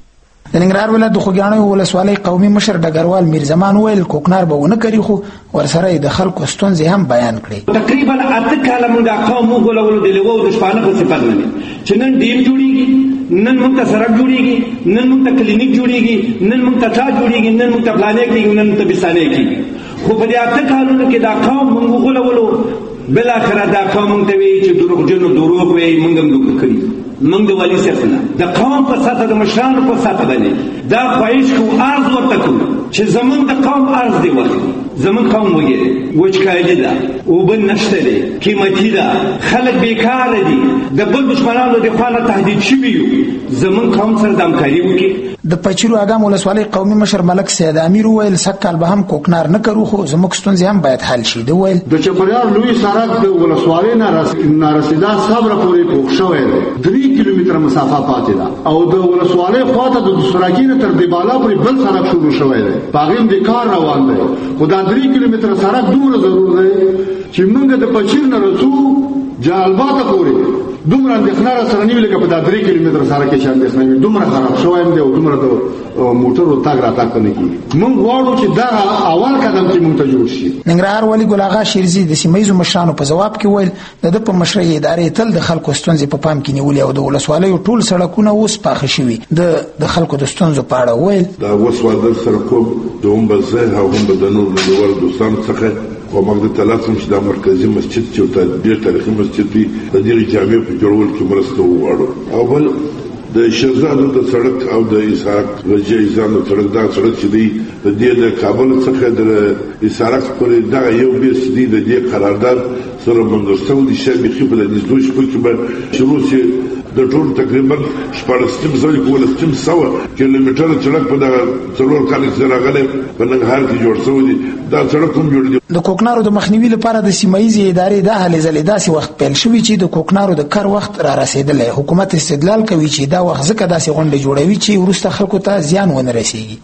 د ننګرهار ولایت د خوږیاڼیو ولسوالۍ قومي مشر ډګروال میرزمان ویل کوکنار به ونه کوي خو ورسره د خلکو ستونزې هم بیان کړي. تقریبا اته کاله موږ د قوم وګولولو د لوو د شپانه په صفت نه چې نن ډیم جوړیږي، نن موږ ته سړک جوړیږي، نن موږ ته کلینیک جوړیږي، نن موږ ته چا جوړیږي، نن موږ ته پلانې کېږي، نن موږ ته بسانې کېږي. خو په دې اته کالونو کې دا قوم موږ وګولولو، بالاخره دا قوم ته وی چې دروغجنو دروغ وی موږ هم دوک کړی. موږ د والي صاحب نه د قوم په ساته د مشرانو په ساته باندې دا خواهش کوو، عرض ورته کوو چې زمونږ د قوم عرض دی وکړي. زمونږ قوم وګورئ وچکالي ده، اوبه نشته دی، قیمتي ده، خلک بیکاره دي، د بل دشمنانو د خوا نه تهدید شوي یو. زمونږ قوم سره د همکاري وکړي. د پچیرو اګام ولسوالۍ قومي مشر ملک سید امیر وویل سږ به هم کوکنار نه کرو خو زموږ ستونزې هم باید حل شي. د ویل د چپریار لوی سړک د ولسوالۍ نه رسیدا صبره پورې پوښ شوی دی، درې کیلومتره مسافه پاتې ده او د ولسوالۍ خواته د سراکینه تر دیبالا پورې بل سړک شروع شوی دی، پاغیم د کار روان دی. خو دا درې کیلومتره سړک دومره ضرور دی چې موږ د پچیر نه رسو جالباته پورې دومره اندېښنه را سره نیولې که په دا درې کیلومتره سړک کې چې اندېښنه وي دومره خراب شوی دی او دومره د موټرو تګ راتګ نه کېږي. موږ غواړو چې دغه اول قدم چې موږ ته جوړ شي. ننګرهار والي ګل اغا شیرزي د سیمه ییزو مشرانو په ځواب کې ویل د ده په مشرۍ ادارې تل د خلکو ستونزې په پام کې نیولې او د ولسوالیو ټول سړکونه اوس پاخه شوي. د خلکو د ستونزو په اړه ویل دا اوس واده سړکونه د هم به زه او هم به د نورو نړیوالو دوستانو څخه او موږ د تلاسم چې د مرکزی مسجد چې ته ډېر تاریخي مسجد دی د دې جامع په جوړول کې مرسته وغواړو. او بل د شهزادو د سړک او د اسحاق رجع ایزان د سړک دا سړک چې دی د دې د کابل څخه د اسحاق پورې دا یو بیس دی د دې قرارداد سره منځو دي چې به په دې دوه شپږ کې به شروع شي. د ټول تقریبا شپږ سوه کولستم سو کیلومتر سړک په دغه څلور کال کې راغلی په ننګرهار کې جوړ شوی دی. دا سړک هم جوړ دی. د کوکنارو د مخنیوي لپاره د سیمه ییزې ادارې د هلې ځلې داسې وخت پیل شوی چې د کوکنارو د کار وخت را رسېدلی. حکومت استدلال کوي چې دا وخت ځکه داسې غونډې جوړوي چې وروسته خلکو ته زیان ونه رسېږي.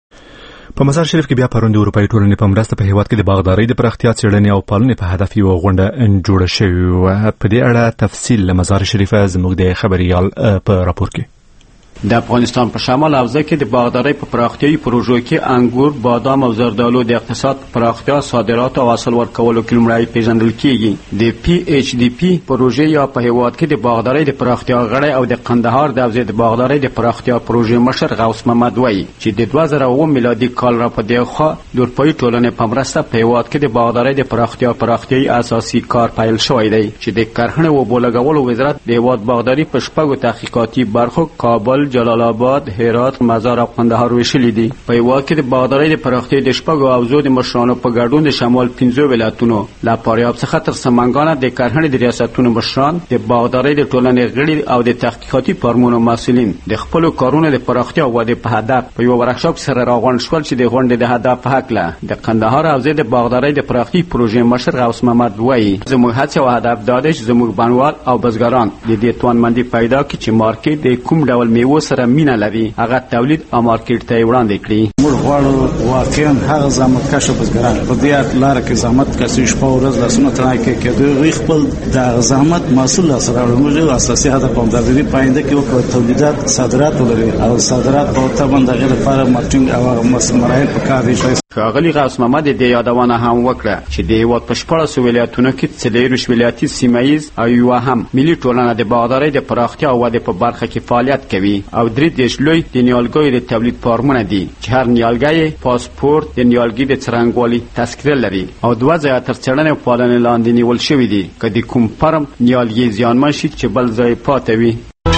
په مزار شریف کې بیا پرون د اروپایي ټولنې په مرسته په هیواد کې د باغدارۍ د پراختیا څېړنې او پالنې په هدف یوه غونډه جوړه شوې وه. په دې اړه تفصیل له مزار شریفه زموږ د خبریال په راپور کې. د افغانستان په شمال حوزه کې د باغدارۍ په پراختیايي پروژو کې انګور، بادام او زردالو د اقتصاد په پراختیا، صادرات او حاصل ورکولو کې لومړی پیژندل کیږي. د پی ایچ ډي پی پروژې یا په هیواد کې د باغدارۍ د پراختیا غړی او د قندهار د حوزې د باغدارۍ د پراختیا پروژې مشر غوث محمد وایي چې د دوه زره اووه میلادي کال را په دې خوا د اروپایي ټولنې په مرسته په هیواد کې د باغدارۍ د پراختیا پراختیايي اساسي کار پیل شوی دی چې د کرهڼې او اوبو لګولو وزارت د هیواد باغداري په شپږو تحقیقاتي برخو کابل، جلال آباد، هرات، مزار او قندهار ویشلي دي. په هیواد کې د باغدارۍ د پراختیا د شپږو حوزو د مشرانو په ګډون د شمال پنځو ولایتونو له فاریاب څخه تر سمنګانه د کرهڼې د ریاستونو مشران، د باغدارۍ د ټولنې غړي او د تحقیقاتي فارمونو مسؤلین د خپلو کارونو د پراختیا او ودې په هدف په یو ورکشاپ سره راغونډ شول چې د غونډې د هدف په هکله د قندهار حوزې د باغدارۍ د پراختیا پروژې مشر غوث محمد وایي زموږ هڅې او هدف دا دی چې زموږ بڼوال او بزګران د دې توانمندي پیدا کړي چې مارکیټ د کوم ډول میوو سره مینه لري هغه تولید او مارکیټ ته وړاندې کړي. موږ غواړو واقعا هغه زحمتکش بزګران په دې لاره کې زحمت کسي شپه او ورځ لاسونه تنای کې کې دوی خپل د زحمت محصول سره موږ اساسي هدف هم د دې پاینده کې وکړو تولیدات صادرات ولري او صادرات په تبن دغه لپاره مارکیټینګ او مراحل په کار دي. ښاغلي غوث محمد د یادونه هم وکړه چې د هیواد په شپاړسو ولایتونو کې څلېرویشت ولایتي سیمه ییز او یوه هم ملي ټولنه د باغدارۍ د پراختیا او ودې په برخه کې فعالیت کوي او درې دېرش لوی د نیالګیو د تولید فارمونه دي چې هر نیالګی پاسپورت د نیالګي د څرنګوالي تذکره لري او دوه ځایه تر څېړنې او پالنې لاندې نیول شوي دي که د کوم فرم نیالګي زیانمن شي چې بل ځای پاتې وي.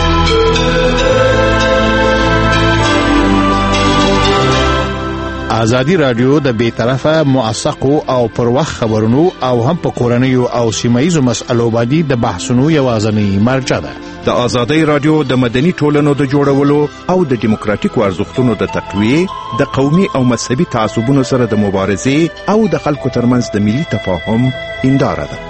ازادي رادیو د بیطرفه موثقو او پر وخت خبرونو او هم په کورنیو او سیمایي مسألو باندې د بحثونو یوازنی مرجع ده. د ازادي رادیو د مدني ټولنو د جوړولو او د دیموکراتیکو ارزښتونو د تقویه، د قومي او مذهبي تعصبونو سره د مبارزې او د خلکو ترمنځ د ملي تفاهم هنداره ده.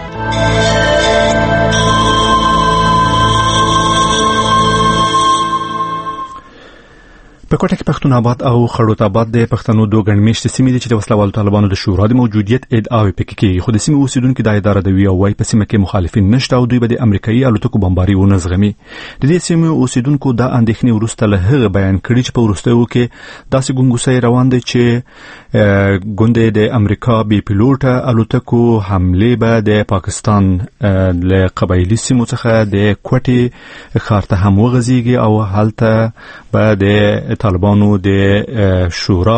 په کوټه کې پښتون آباد او خړوت آباد د پښتنو دوه ګڼمېشتې سیمې دي چې د وسلوالو طالبانو د شورا د موجودیت ادعاوې پکې کوي، خو د سیمې اوسیدونکو د اداره دوی او وايي په سیمه کې مخالفین نشته او دوی به د امریکایي الوتکو بمباري ونه زغمي. د دې سیمې اوسیدونکو دا اندېښنې وروسته له هغه بیان کړي چې په وروستیو کې داسې ګونګوسۍ روان دي چې ګوندې د امریکا بي پیلوټه الوتکو حمله به د پاکستان له قبایلي سیمو څخه د کوټې ښار ته هم وغځيږي او هلته به د طالبانو د شورا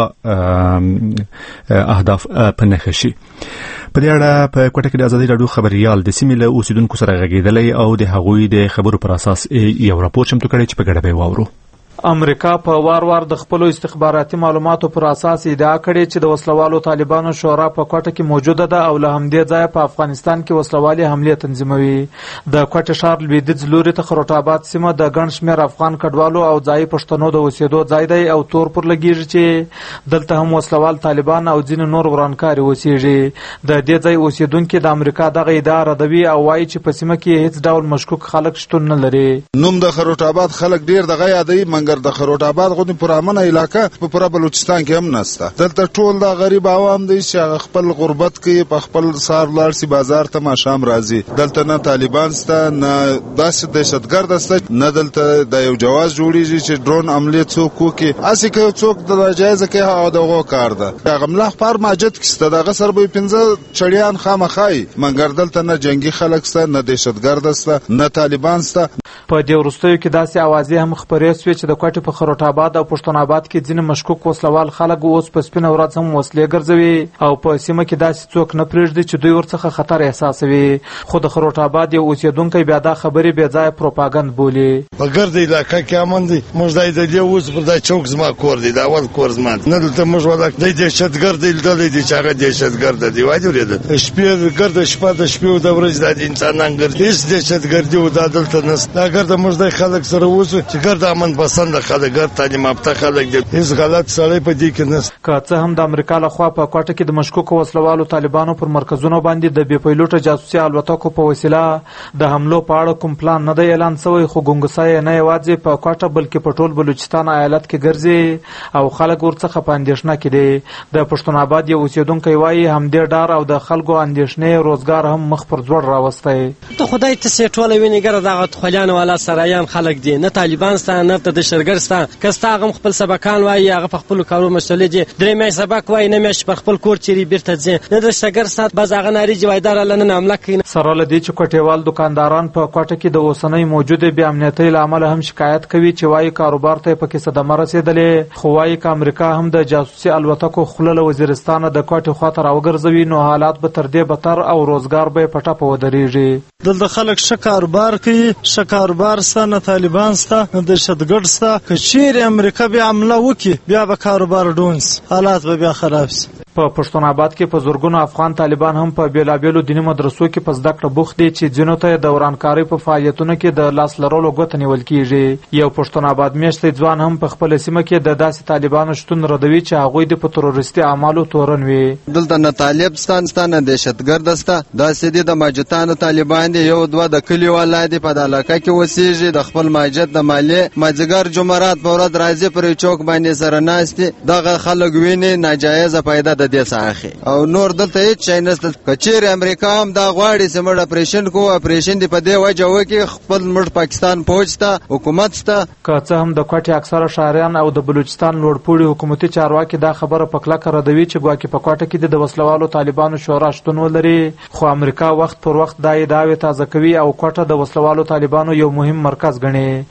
اهداف په نښه شي. په دې اړه په کوټه کې د ازادي راډیو خبريال د سیمې له اوسیدونکو سره غږیدلی او د هغوی د خبرو پر اساس یو راپور چمتو کړی چې په ګډه به واورو. امریکا په وار وار د خپل استخباراتي معلوماتو پر اساس ادعا کړې چې د وسلوالو طالبانو شورا په کوټه کې موجوده ده او له همدې ځایه په افغانستان کې وسلوالي حمله تنظیموي. د کوټه ښار لویدیځ لوري ته خروټ آباد سیمه د ګڼ شمېر افغان کډوالو او ځایي پښتنو د اوسېدو ځای دی او تور پر لګیږي چې دلته هم وسلوال طالبان او ځینې نور ورانکاري اوسېږي. د دې ځای اوسېدونکو د امریکا دغه ادعا ردوي او وایي چې په سیمه کې هیڅ ډول مشکوک خلک شتون نه لري. نوم د خروټ آباد خلک ډیر دغه یادوي، مګر د خروټ آباد غو پر امنه علاقه په پوره بلوچستان کې هم نسته. دلته ټول د غریب عوام دي چې خپل غربت کوي، په خپل سار لار سي بازار ته ما شام راځي. دلته نه طالبان سته نه داسې دهشتګرد سته، نه دلته د یو جواز جوړیږي چې ډرون عملیه څوک وکي. اسی که څوک د ناجایز کې هغه دغه کار ده. هغه ملخ پر ماجد کې سته دغه سر به پنځه چړیان خامخای، مګر دلته نه جنگي خلک سته، نه دهشتګرد سته، نه طالبان سته. په دې وروستیو کې داسې اوازې هم خبرې شوې چې د کوټې په خروټ آباد او پښتون آباد کې ځینې مشکوک وسلوال خلک اوس په سپینه ورځ هم وسلې ګرځوي او په سیمه کې داسې څوک نه پرېږدي چې دوی ورڅخه خطر احساسوي. خو د خروټ آباد یو اوسېدونکی بیا دا خبرې بې ځایه پروپاګند بولي. په ګرد علاقه کې امن دی، موږ دای د دې اوس پر دا چوک زما کور دی، دا اول کور زما نه دلته موږ ولا د دهشتګرد دلته دی چې هغه دهشتګرد دی وایي ورته شپې ګرد شپه د شپې د ورځ د انسانان ګرد هیڅ دهشتګردي و دا دلته نس دا ګرد موږ د خلک سره اوس چې ګرد امن پسند خلک ګرد تعلیم یافته خلک دي، هیڅ غلط سړی په دې کې نس. که څه هم د امریکا لخوا په کوټه کې د مشکوک وسلوالو طالبانو پر مرکزونو باندې د بي پیلوټه جاسوسي الوتکو په وسیله د حملو په اړه کوم پلان نه دی اعلان شوی، خو ګونګسای نه یوازې په کوټه بلکې په ټول بلوچستان ایالت کې ګرځي او خلک ورڅخه په اندېښنه کې دي. د پښتون آباد یو اوسېدونکی وایي همدې ډار او د خلکو اندېښنې روزګار هم مخ پر ځوړ راوستی. ته خدای ته سې ټوله وینې ګره دغه خلیان والا سرایان خلک دي، نه طالبان سته نه د دهشتګرد سته. که ستا هغه خپل سبقان وایي هغه په خپلو کارو مسؤلیت دي، درې میاشتې سبق وایي نه میاشتې پر خپل کور چیرې بیرته ځي، نه دهشتګرد سته بس هغه نارې جوایدار الله نن حمله کوي. سره له دې چې کوټېوال دکانداران په کوټه کې د اوسنۍ موجودې بې امنیتۍ له امله هم شکایت کوي چې وایي کاروبار ته یې پکې صدمه رسېدلې، خو وایي که امریکا هم د جاسوسي الوتکو خوله له وزیرستانه د کوټې خواته راوګرځوي نو حالات به تر دې بدتر او روزګار به یې په ټپه ودرېږي. دلته خلک ښه کاروبار کوي، ښه کاروبار سته، نه طالبان سته نه دهشتګرد سته. که چیرې امریکا بیا حمله وکړي بیا به کاروبار ډون سي، حالات به بیا خراب سي. په پښتون آباد کې په زورګونو افغان طالبان هم په بیلابیلو دیني مدرسو کې په زده کړه بوخت دي چې ځینو ته د ورانکارۍ په فعالیتونو کې د لاس لرلو ګوته نیول کیږي. یو پښتون آباد میشتی ځوان هم په خپل سیمه کې د داسې طالبانو شتون ردوي چې هغوی د په تروریستي اعمالو تورن وي. دلته نه طالب ستان ستان دهشتګرد سته، داسې دي د ماجتانو طالبان دي، یو دوه د کلیوال دي په علاقه کې اوسېږي، د خپل ماجت د مالی مازیګر جمعرات په ورځ راځي پر چوک باندې سره ناستي، دغه خلک ویني ناجایزه پیدا د دې څخه او نور دلته هیڅ شی نشته. کچیر امریکا هم دا غواړي چې موږ اپریشن کو اپریشن دی په دې وجه وکي خپل موږ پاکستان پوج ته حکومت ته. که څه هم د کوټې اکثره شهریان او د بلوچستان لوړپوړي حکومتي چارواکي دا خبره په کلکه ردوي چې ګواکې په کوټه کې د وسلوالو طالبانو شورا شتون ولري، خو امریکا وخت پر وخت دا ادعاوې تازه کوي او کوټه د وسلوالو طالبانو یو مهم مرکز ګڼي.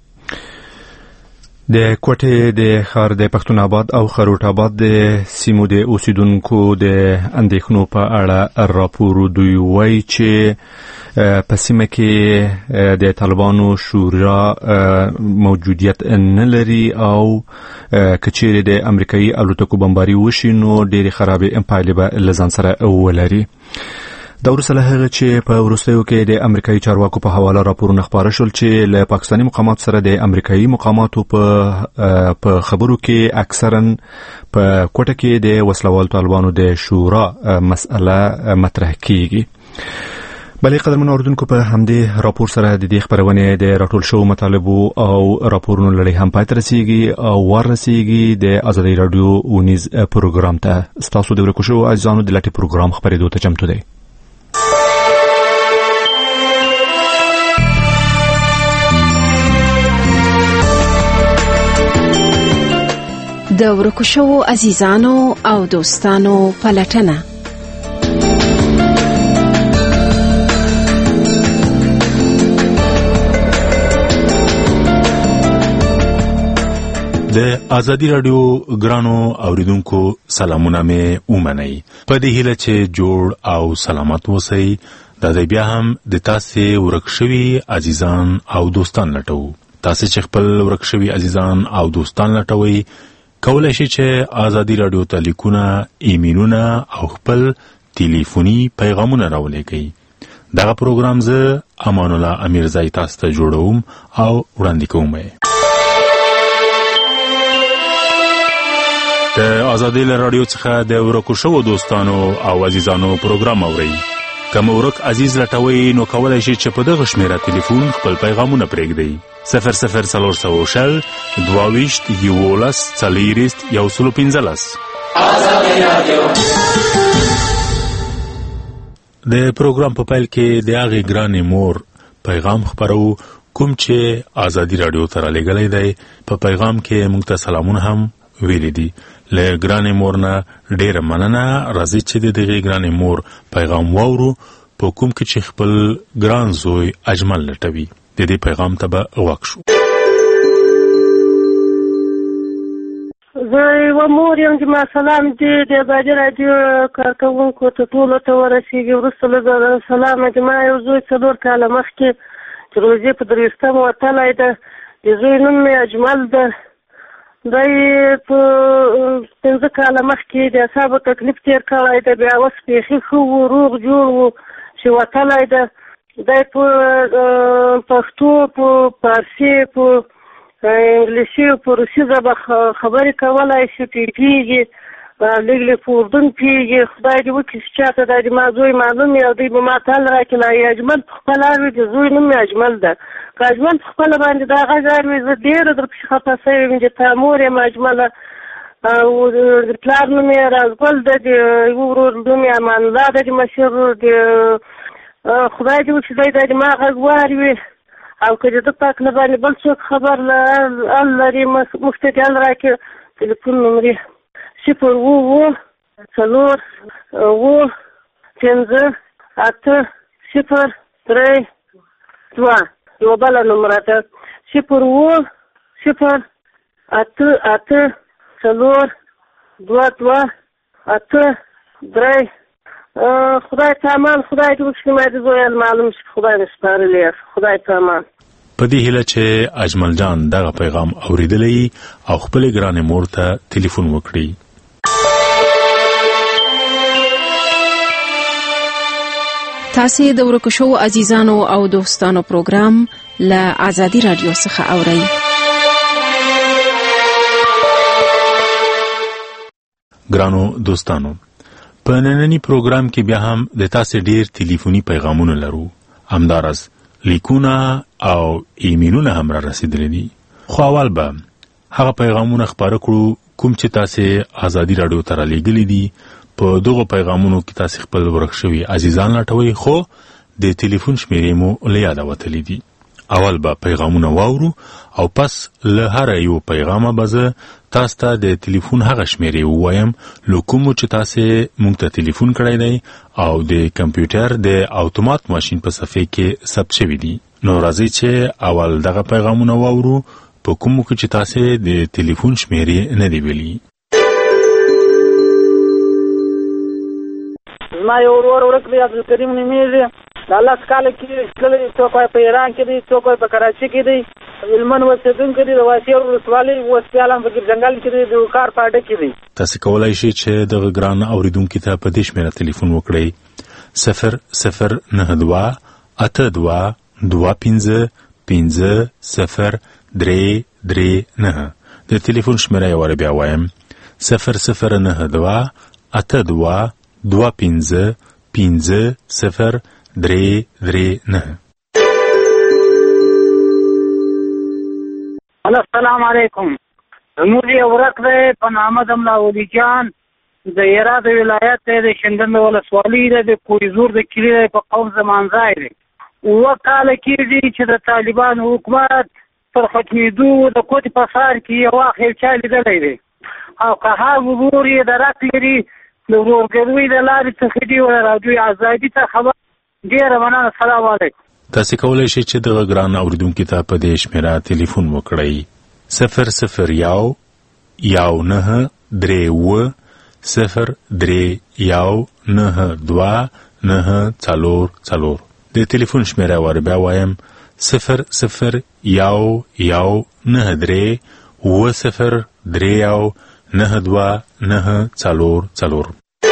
د کوټې د ښار د پښتون آباد او خروټ آباد د سیمو د اوسیدونکو د اندېښنو په اړه راپور دوی وایي چې په سیمه کې د طالبانو شورا موجودیت نه لري او که چیرې د امریکایي الوتکو بمباري وشي نو ډېرې خرابې پایلې به له ځان سره ولري. دا وروسته له هغه چې په وروستیو کې د امریکایي چارواکو په حواله راپورونه خپاره شول چې له پاکستاني مقاماتو سره د امریکایي مقاماتو په په خبرو کې اکثرا په کوټه کې د وسلوال طالبانو د شورا مسأله مطرح کیږي. بلې قدرمن اوردونکو په همدې راپور سره د دې خبرونه د راټول شو مطالبو او راپورونو لړۍ هم پاتې رسیږي او ور رسیږي د ازادي رادیو ونیز پروګرام ته. تاسو د ورکو شو عزیزانو د لټي پروګرام خبرېدو ته چمتو دی. د ورکو شو عزیزانو او دوستانو پلټنه. د ازادي رادیو ګرانو اوریدونکو سلامونه مې ومنئ. په دې هیله چې جوړ او سلامت اوسئ. دا دی بیا هم د تاسې ورک شوي عزیزان او دوستان لټو. تاسې چې خپل ورک شوي عزیزان او دوستان لټوئ کولای شئ چې ازادي رادیو ته لیکونه، ایمیلونه او خپل ټلیفوني پیغامونه راولېږئ. دغه پروګرام زه امان الله امیرزی تاسو ته جوړوم او وړاندې کوم. د ازادي رادیو څخه د ورکو شوو دوستانو او عزیزانو پروګرام اورئ. کوم ورک عزیز لټوي نو کولای شي چې په دغه شمیره ټلیفون خپل پیغامونه پرېږدئ. صفر صفر څلور سوه شل دوه ویشت یولس څلېرویشت یو سل پنځلس. ازادي رادیو. د پروګرام په پیل کې د هغې ګرانې مور پیغام خپرو کوم چې ازادي رادیو ته رالیږلی دی. په پیغام کې موږ ته سلامونه هم ویلي دي. له ګرانې مور نه ډېره مننه. راځي چې د دغې ګرانې مور پیغام واورو په کوم کې چې خپل ګران زوی اجمل لټوي. د دې پیغام ته به غوږ شو. زه یوه مور یم چې ما سلام دې د ازادي راډیو کارکوونکو ته ټولو ته ورسېږي. وروسته له سلامه چې ما یو زوی څلور کاله مخکې چې روژې په درویشتم وتلی ده. د زوی نوم مې اجمل ده. دی په پنځه کاله مخکې د اعصابو تکلیف تېر کړی ده. بیا اوس بیخي ښه و، روغ جوړ و چې وتلی ده. دی په پښتو، په فارسي، په انګلیسي او په روسي ژبه خبرې کولی شي. پوهېږي، لږ لږ په اردن پوهېږي. خدای دې وکړي چې چاته دا د ما زوی معلوم وي او دوی به ما ته حل راکړي. لا اجمل په خپله وي، د زوی نوم مې اجمل ده. که اجمل په خپله باندې دا غږ اوري زه ډېره درپسې خفه سوې یم چې تا مور یم اجمله. او د پلار نوم یې رازګل ده. د یوه ورور نوم یې امان الله ده، د مشر ورور. د خدای دې وکړي دی دا د ما غږ واوري. او که د ده په هکله باندې بل څوک خبر ال لري موږ ته دې حل راکړي. تلیفون نمرې صفر اووه اووه څلور اووه پنځه اته صفر درې دوه. یوه بله نمره ده صفر اووه صفر اته اته څلور دوه دوه اته درې. خدای ته امان. خدای دې وکړي ما د زوی معلوم شي. خدای مې سپارلی یاست. خدای ته امان. په دې هیله چې اجمل جان دغه پیغام اوریدلی او خپلې ګرانې مور ته ټلیفون وکړي. تاسې د ورکو شوو عزیزانو او دوستانو پروګرام له ازادي رادیو څخه اورئ. ګرانو دوستانو، په نننی پروګرام کې بیا هم د تاسې ډیر ټلیفوني پیغامونه لرو. همداراز لیکونه او ایمیلونه هم را رسیدلي دي. خو اول به هغه پیغامونه خپاره کړو کوم چې تاسې ازادي رادیو ته رالیږلي دي. په دغو پیغامونو کې تاسې خپل ورک شوي عزیزان لټوئ، خو د ټلیفون شمیرې مو له یاده وتلي دي. اول به پیغامونه واورو او پس له هر یو پیغامه به زه تاسو ته د ټلیفون هغه شمیرې ووایم له کومو چې تاسې موږ ته ټلیفون کړی دی او د کمپیوټر د اتومات ماشین په صفحې کې ثبت شوي دي. نو راځئ چې اول دغه پیغامونه واورو په کومو کې چې تاسې د ټلیفون شمیرې نه دی ویلي. زما یو ورور ورک دی، عبدالکریم نومیږي. د الله کاله کې تللی، څوک وایي په ایران کې دی، څوک وایي په کراچي کې دی. هلمند اوسېدونکی دی، د واسیر ولسوالۍ وسپیال هم په ځنګل کې دی، د کار په اډه کې دی. تاسې کولی شئ چې دغه ګران اورېدونکي ته په دې شمېره ټلیفون وکړئ: صفر صفر نهه دوه اته دوه دوه پنځه پنځه صفر درې درې نهه. د ټلیفون شمېره یې واره بیا وایم: صفر صفر نهه دوه اته دوه دوه پنځه پنځه صفر درې درې نه. السلام علیکم. زموږ یو ورک دی په نامه د ملا ولی جان د هرات ولایت دی د شندن ولسوالي دی د کویزور د کلي دی په قوم زمانځای دی. اووه کاله کېږي چې د طالبانو حکومت پر ختمېدو د کوټې په ښار کې یو خیلچا لیدلی دی او که هر ورور یې درک لري د ورورګلوۍ د لارې څخه دی او راډیو ازادي ته خبر ډېره مننه. السلام علیکم. تاسې کولی شئ چې دغه ګران اورېدونکي ته په دې شمېره ټلیفون وکړئ صفر صفر یو یو نهه درې اووه صفر درې یو نهه دوه نهه څلور څلور. د ټلیفون شمېره ور بیا وایم صفر صفر یو یو نهه درې اووه صفر درې یو نهه دوه نهه څلور څلور.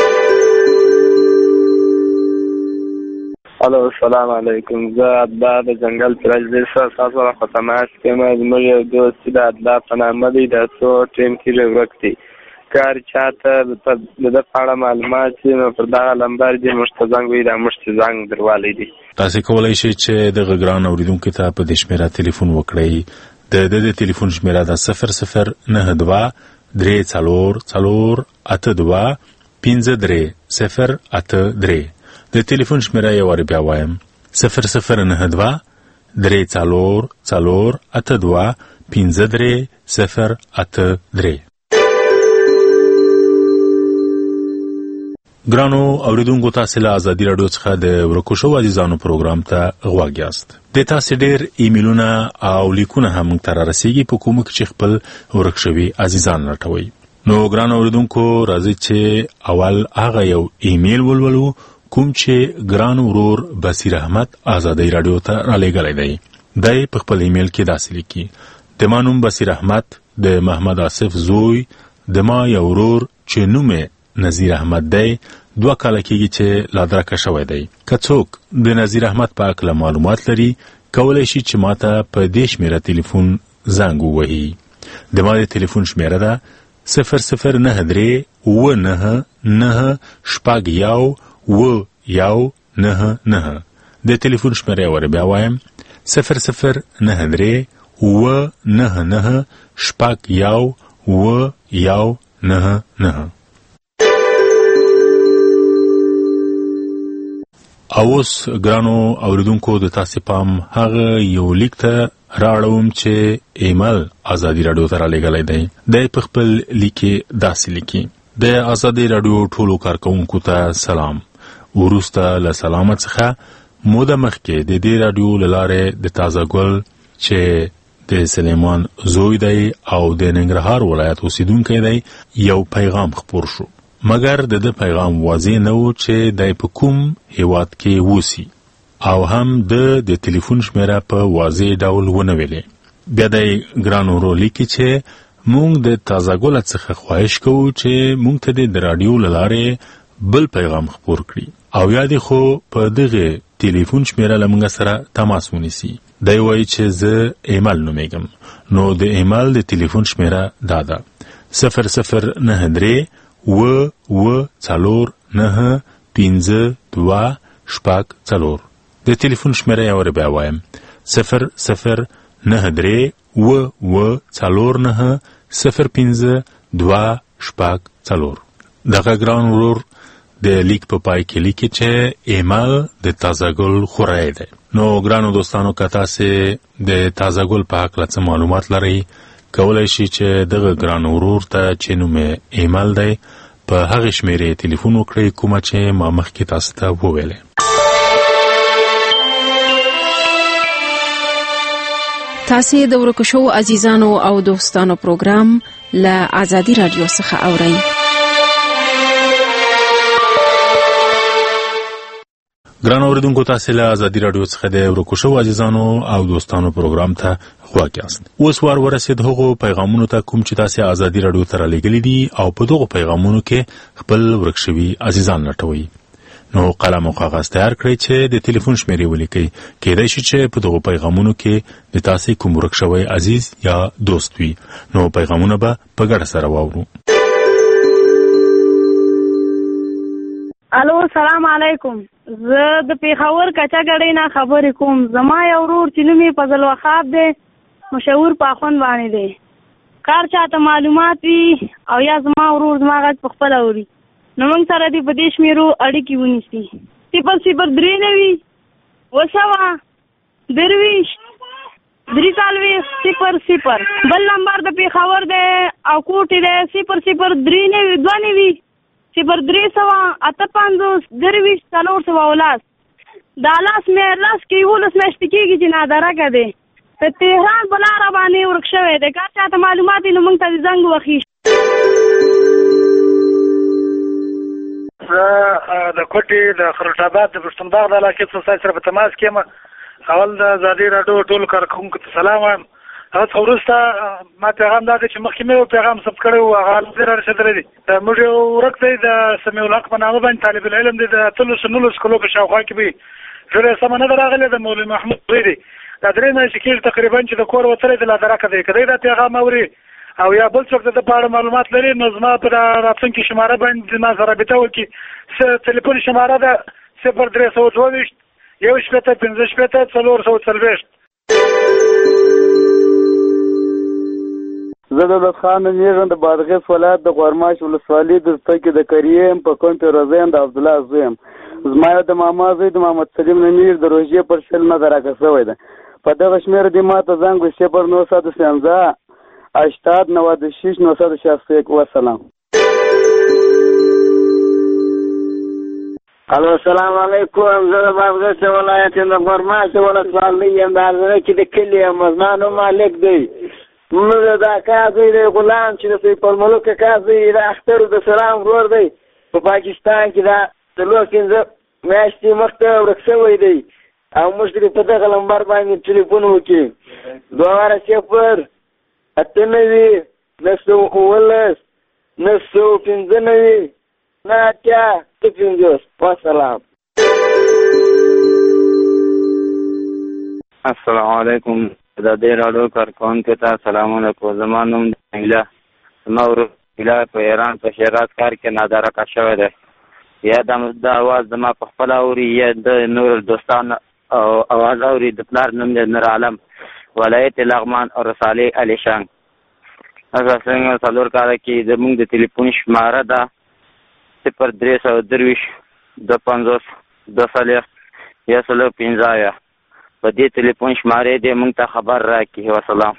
الو السلام علیکم. زه عدلا د جنګل پرجدې سره تاسو سره په تماس کې یم. زموږ یو دوست چې د عدلا په نامه دی دا څو ټیم کې ورک دی کار چاته د ده په اړه معلومات وي نو پر دغه نمبر دې موږ ته زنګ وي دا موږ ته زنګ دروالی دی. تاسې کولی شئ چې دغه ګران اورېدونکي ته په دې شمېره ټلیفون وکړئ. د ده د ټلیفون شمېره ده صفر صفر نهه دوه درې څلور څلور اته دوه پنځه درې صفر اته درې. د ټلیفون شمېره یې ور بیا وایم صفر صفر نهه دوه درې څلور څلور اته دوه پنځه درې صفر اته درې. ګرانو اوریدونکو تاسې له ازادي راډیو څخه د ورکو شوو عزیزانو پروګرام ته غوږ یاست. د تاسې ډېر ایمیلونه او لیکونه هم موږ ته رارسېږي په کومو کې چې خپل ورک شوي عزیزان لټوئ. نو ګرانو اوریدونکو راځئ چې اول هغه یو ایمیل ولولو کوم چې ګران ورور بصیر احمد ازادي راډیو ته رالیږلی دی. دی په خپل ایمیل کې داسې لیکي د ما نوم بصیر احمد د محمد آصف زوی د ما یو ورور چې نوم نظیر احمد دی دوه کاله کېږي چې لادرکه شوی دی. که څوک د نظیر احمد په هکله معلومات لري کولی شي چې ما ته په دې شمېره ټلیفون زنګ ووهي. د ما د ټلیفون شمېره ده صفر صفر نهه درې اووه نهه نهه شپږ یو و یو نهه نهه. د ټلیفون شمېره ور بیا وایم صفر صفر نهه درې اووه نهه نهه شپږ یو و یو نهه نهه. او اوس ګرانو اوریدونکو د تاسې پام هغه یو لیک ته راړوم چې ایمیل ازادي راډیو ته رالیږلی دی. دی په خپل لیک کې داسې لیکي د ازادي راډیو ټولو کارکوونکو ته سلام. وروسته له سلامت څخه موده مخکې د دې راډیو له لارې د تازه ګل چې د سلیمان زوی دی او د ننګرهار ولایت اوسیدونکی دی یو پیغام خپور شو مګر د ده پیغام واضح نه و چې دی په کوم هیواد کې اوسي او هم د د ټلیفون شمېره په واضح ډول ونه ویلې. بیا دی ګران ورور لیکي چې موږ د تازه ګل څخه خواهش کوو چې موږ ته د راډیو له لارې بل پیغام خپور کړي او یا دی خو په دغه ټلیفون شمېره له موږ سره تماس ونیسي. دی وایي چې زه ایمیل نومیږم. نو د ایمیل د ټلیفون شمېره دا ده صفر صفر نهه درې اووه اووه څلور نهه پنځه دوه شپږ څلور. د ټلیفون شمېره یې ور بیا وایم صفر صفر نهه درې اووه اووه څلور نهه صفر پنځه دوه شپږ څلور. دغه ګران ورور د لیک په پای کې لیکي چې ایمیل د تازه ګل خوری دی. نو ګرانو دوستانو که تاسې د تازه ګل په هکله څه معلومات لرئ کولی شي چې دغه ګران ورور ته چې نوم ایمیل دی په هغې شمېرې ټلیفون وکړئ کومه چې ما مخکې تاسو ته وویلې. تاسې د ورکو شوو عزیزانو او دوستانو پروګرام له ازادي راډیو څخه اورئ. ګران اوریدونکو تاسې له ازادي راډیو څخه د ورکو شوو عزیزانو او دوستانو پروګرام ته غوږ یاست. اوس وار ورسېد هغو پیغامونو ته کوم چې تاسې ازادي راډیو ته رالیږلي دي او په دغو پیغامونو کې خپل ورک شوي عزیزان لټوئ. نو قلم او کاغذ تیار کړئ چې د ټلیفون شمېرې ولیکئ. کیدای شي چې په دغو پیغامونو کې د تاسې کوم ورک شوی عزیز یا دوست وي. نو پیغامونه به په ګډه سره واورو. الو السلام علیکم. زه د پیښور کچاګړۍ نه خبرې کوم. زما یو ورور چې نوم یې فضل وهاب دی، مشهور پاخوند باندې دی. کار چاته معلومات وي او یا زما ورور زما غږ په خپله اوري، نو موږ سره دې په دې شمېرو اړیکې ونیسي. صفر صفر درې نوي اوه سوه درویشت درې څلوېښت صفر صفر. بل نمبر د پېښور دی او کوټ دی صفر صفر درې نوي دوه نوي صفر درې سوه اته پنځوس درویشت څلور سوه اوولس. دا لاس مې لاس کې یولس میاشتې کېږي چې نادرکه دی، په تهران په لاره باندې ورک شوی دی. که چاته معلومات وي نو موږ ته د زنګ وخیږي. زه د کوټې د خروټ آباد د پښتون باغ د علاقې څخه ستاسو سره په تماس کې یم. اول د ازادي راډیو ټولو کارکوونکو ته سلام وایم. هغه څخه وروسته ما پیغام دا دی چې مخکې مې یو پیغام ثبت کړی و، هغه ډېر را رسېدلی دی. موږ یو ورک دی د سمیع الحق په نامه باندې طالب العلم دی، د اتلسو نولسو کلو په شاوخوا کې به ډېره سمه نه ده راغلې. د مولوي محمود زوی دی، دا درې میاشتې کېږي تقریبا چې د کور وتلی دی، لا درکه دی. که دی دا پیغام اوري او یا بل څوک د ده په اړه معلومات لري نو زما په راتلونکي شماره باندې زما سره رابطه وکړي. تلیفون شماره ده صفر درې سوه دوه ویشت یو شپېته پنځه شپېته څلور سوه څلوېښت. زه د لطخان نومیږم، د بادغیس ولایت د غورماش ولسوالي د تکې د کریې یم، په کوم پیروزه یم، د عبدالله زوی یم. زما یو د ماما زوی د محمد سلیم نمیر د روژې پر شل نه درکه شوی ده. په دغه شمېر دې ما ته زنګ وي صفر نهه صد پنځه هشتاد نود و شش نه صد و شصت و یک. وسلام. الو السلام علیکم. زه د بادغیس ولایت یم، د غورماش ولسوالي یم، د هرزنه کې د کلي یم. زما نوم مالک دی. موږ د اکا زوی دی غلام چې د سیف الملوک اکا زوی د اختر د سلام ورور دی. په پاکستان کې دا څلور پنځه میاشتې مخته ورک شوی دی او موږ ترې په دغه نمبر باندې ټلیفون وکړي. دوه واره صفر اته نوي نهه سوه اوولس نهه سوه پنځه نوي نهه اتیا اته پنځوس. وسلام. السلام علیکم. د دې راډیو کارکوونکو ته سلامونه کوم. زما نوم انګله، زما ورور انګله په ایران په شیراز ښار کې نادرکه شوی دی. یا د اواز زما په خپله اوري یا د نور دوستان او اواز اوري. د پلار نوم دی نور عالم، ولایت لغمان او رسالې علی شان. هغه څنګه څلور کاله کې زموږ د تلیفون شماره ده صفر درې سوه درویشت دوه پنځوس دوه څلوېښت یا څلور پنځه اویا. په دې تلیفون شمارې دې موږ ته خبر راکړي. وسلام.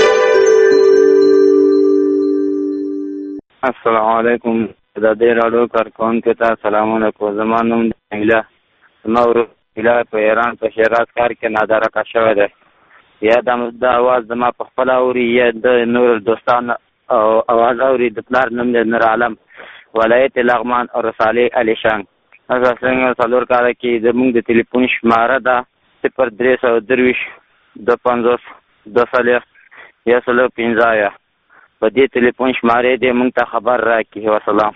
السلام علیکم. د دې راډیو کارکوونکو ته سلامونه کوم. زما نوم انګله، زما ورور انګله په ایران په شیراز ښار کې نادرکه شوی دی. یا د اواز زما په خپله اوري یا د نور دوستان او اواز اوري. د پلار نوم دی نور عالم، ولایت لغمان او رسالې علی شان. هغه څنګه څلور کاله کې زموږ د تلیفون شماره ده صفر درې سوه درویشت دوه پنځوس دوه څلوېښت یا څلور پنځه اویا. په دې تلیفون شمارې دې موږ ته خبر راکړي. وسلام.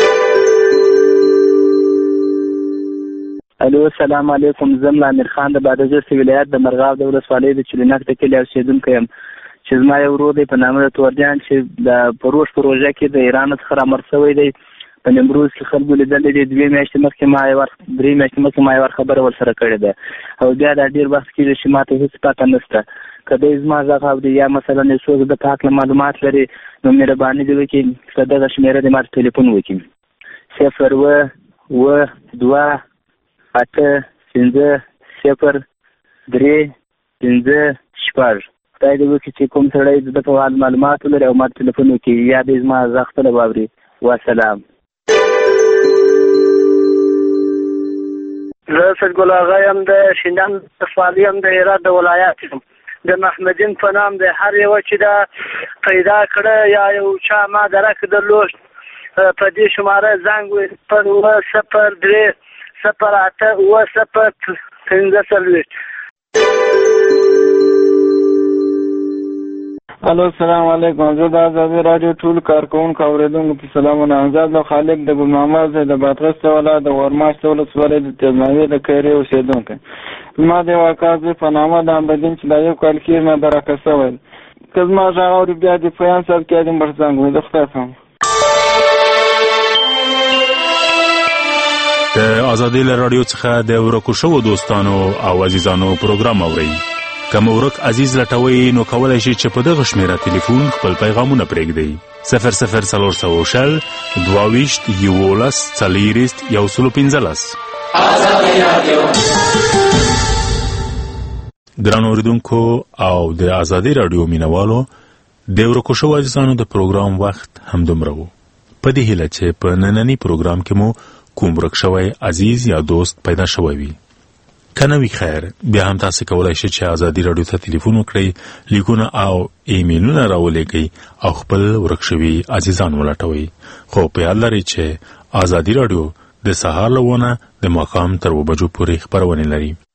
الو السلام علیکم. زه ملا امیر خان د بادغیس ولایت د مرغاب د ولسوالۍ د چلینک د کلي اوسېدونکی یم چې زما یو ورور دی په نامه د تورجان چې د پروژ پروژه کې د ایران څخه رامر شوی دی. په نیمروز کې خلکو لیدلی دی. دوې میاشتې مخکې ما یو درې میاشتې مخکې ما یو خبره ورسره کړې ده او بیا دا ډېر وخت کېږي چې ما ته هېڅ پته نشته. که دی زما غږ اوري یا مثلا یو څوک د په هکله معلومات لري نو مهرباني دې وکړي چې دغه شمېره دې ما ته ټلیفون وکړي. صفر اوه اوه دوه اته پنځه صفر درې پنځه شپږ. خدای دې وکړي چې کوم سړی د ده په اړه معلومات ولري او ما ته ټلیفون وکړي یا دې زما غږ خپله واوري. وسلام. زه سیدګل آغا یم، د شینډنډ ولسوالي یم، د هرات د ولایت یم، د محمدین په نام د هر یوه چې دا پیدا کړه یا یو چا ما درک درلود په دې شماره زنګ وي صفر اوه صفر درې صفر اته اوه صفر پنځه څلوېښت. الو السلام علیکم. زه د ازادي راډیو ټول کارکوونکو اورېدونکو ته سلامونه. انزاد له خالق د ګل محمد زوی د بادغیس ولایت د غورماش ولسوالۍ د تیزناوي د کیرې اوسېدونکی. زما د یو اکا زوی په نامه د امبدین چې دا یو کال کېږي نادرکه شوی دی. که زما غږ اوري بیا دې په یم صاحب کې دې مړ زنګ وي. د خدای په د آزادي رادیو څخه د ورکو شوو دوستانو او عزیزانو پروګرام اورئ. که مو ورک عزیز لټوئ نو کولی شئ چې په دغه شمیره تلیفون خپل پیغامونه پرېږدئ. صفر صفر څلور سوه شل دوه ویشت یولس څلېرویشت یو سل او پنځلس. آزادي رادیو. ګرانو اورېدونکو او د آزادي رادیو مینوالو، د ورکو شوو عزیزانو د پروګرام وخت همدومره و. په دې هیله چې په ننني پروګرام کې مو کوم ورک شوی عزیز یا دوست پیدا شوی وي. که نه وي خیر، بیا هم تاسې کولی شئ چې آزادي رادیو ته تلیفون وکړئ، لیکونه او ایمیلونه راولېږئ او خپل ورک شوي عزیزان ولټوئ. خو په یاد لرئ چې آزادي رادیو د سهار له ونه د ماښام تر اوه بجو پورې خپرونې لري.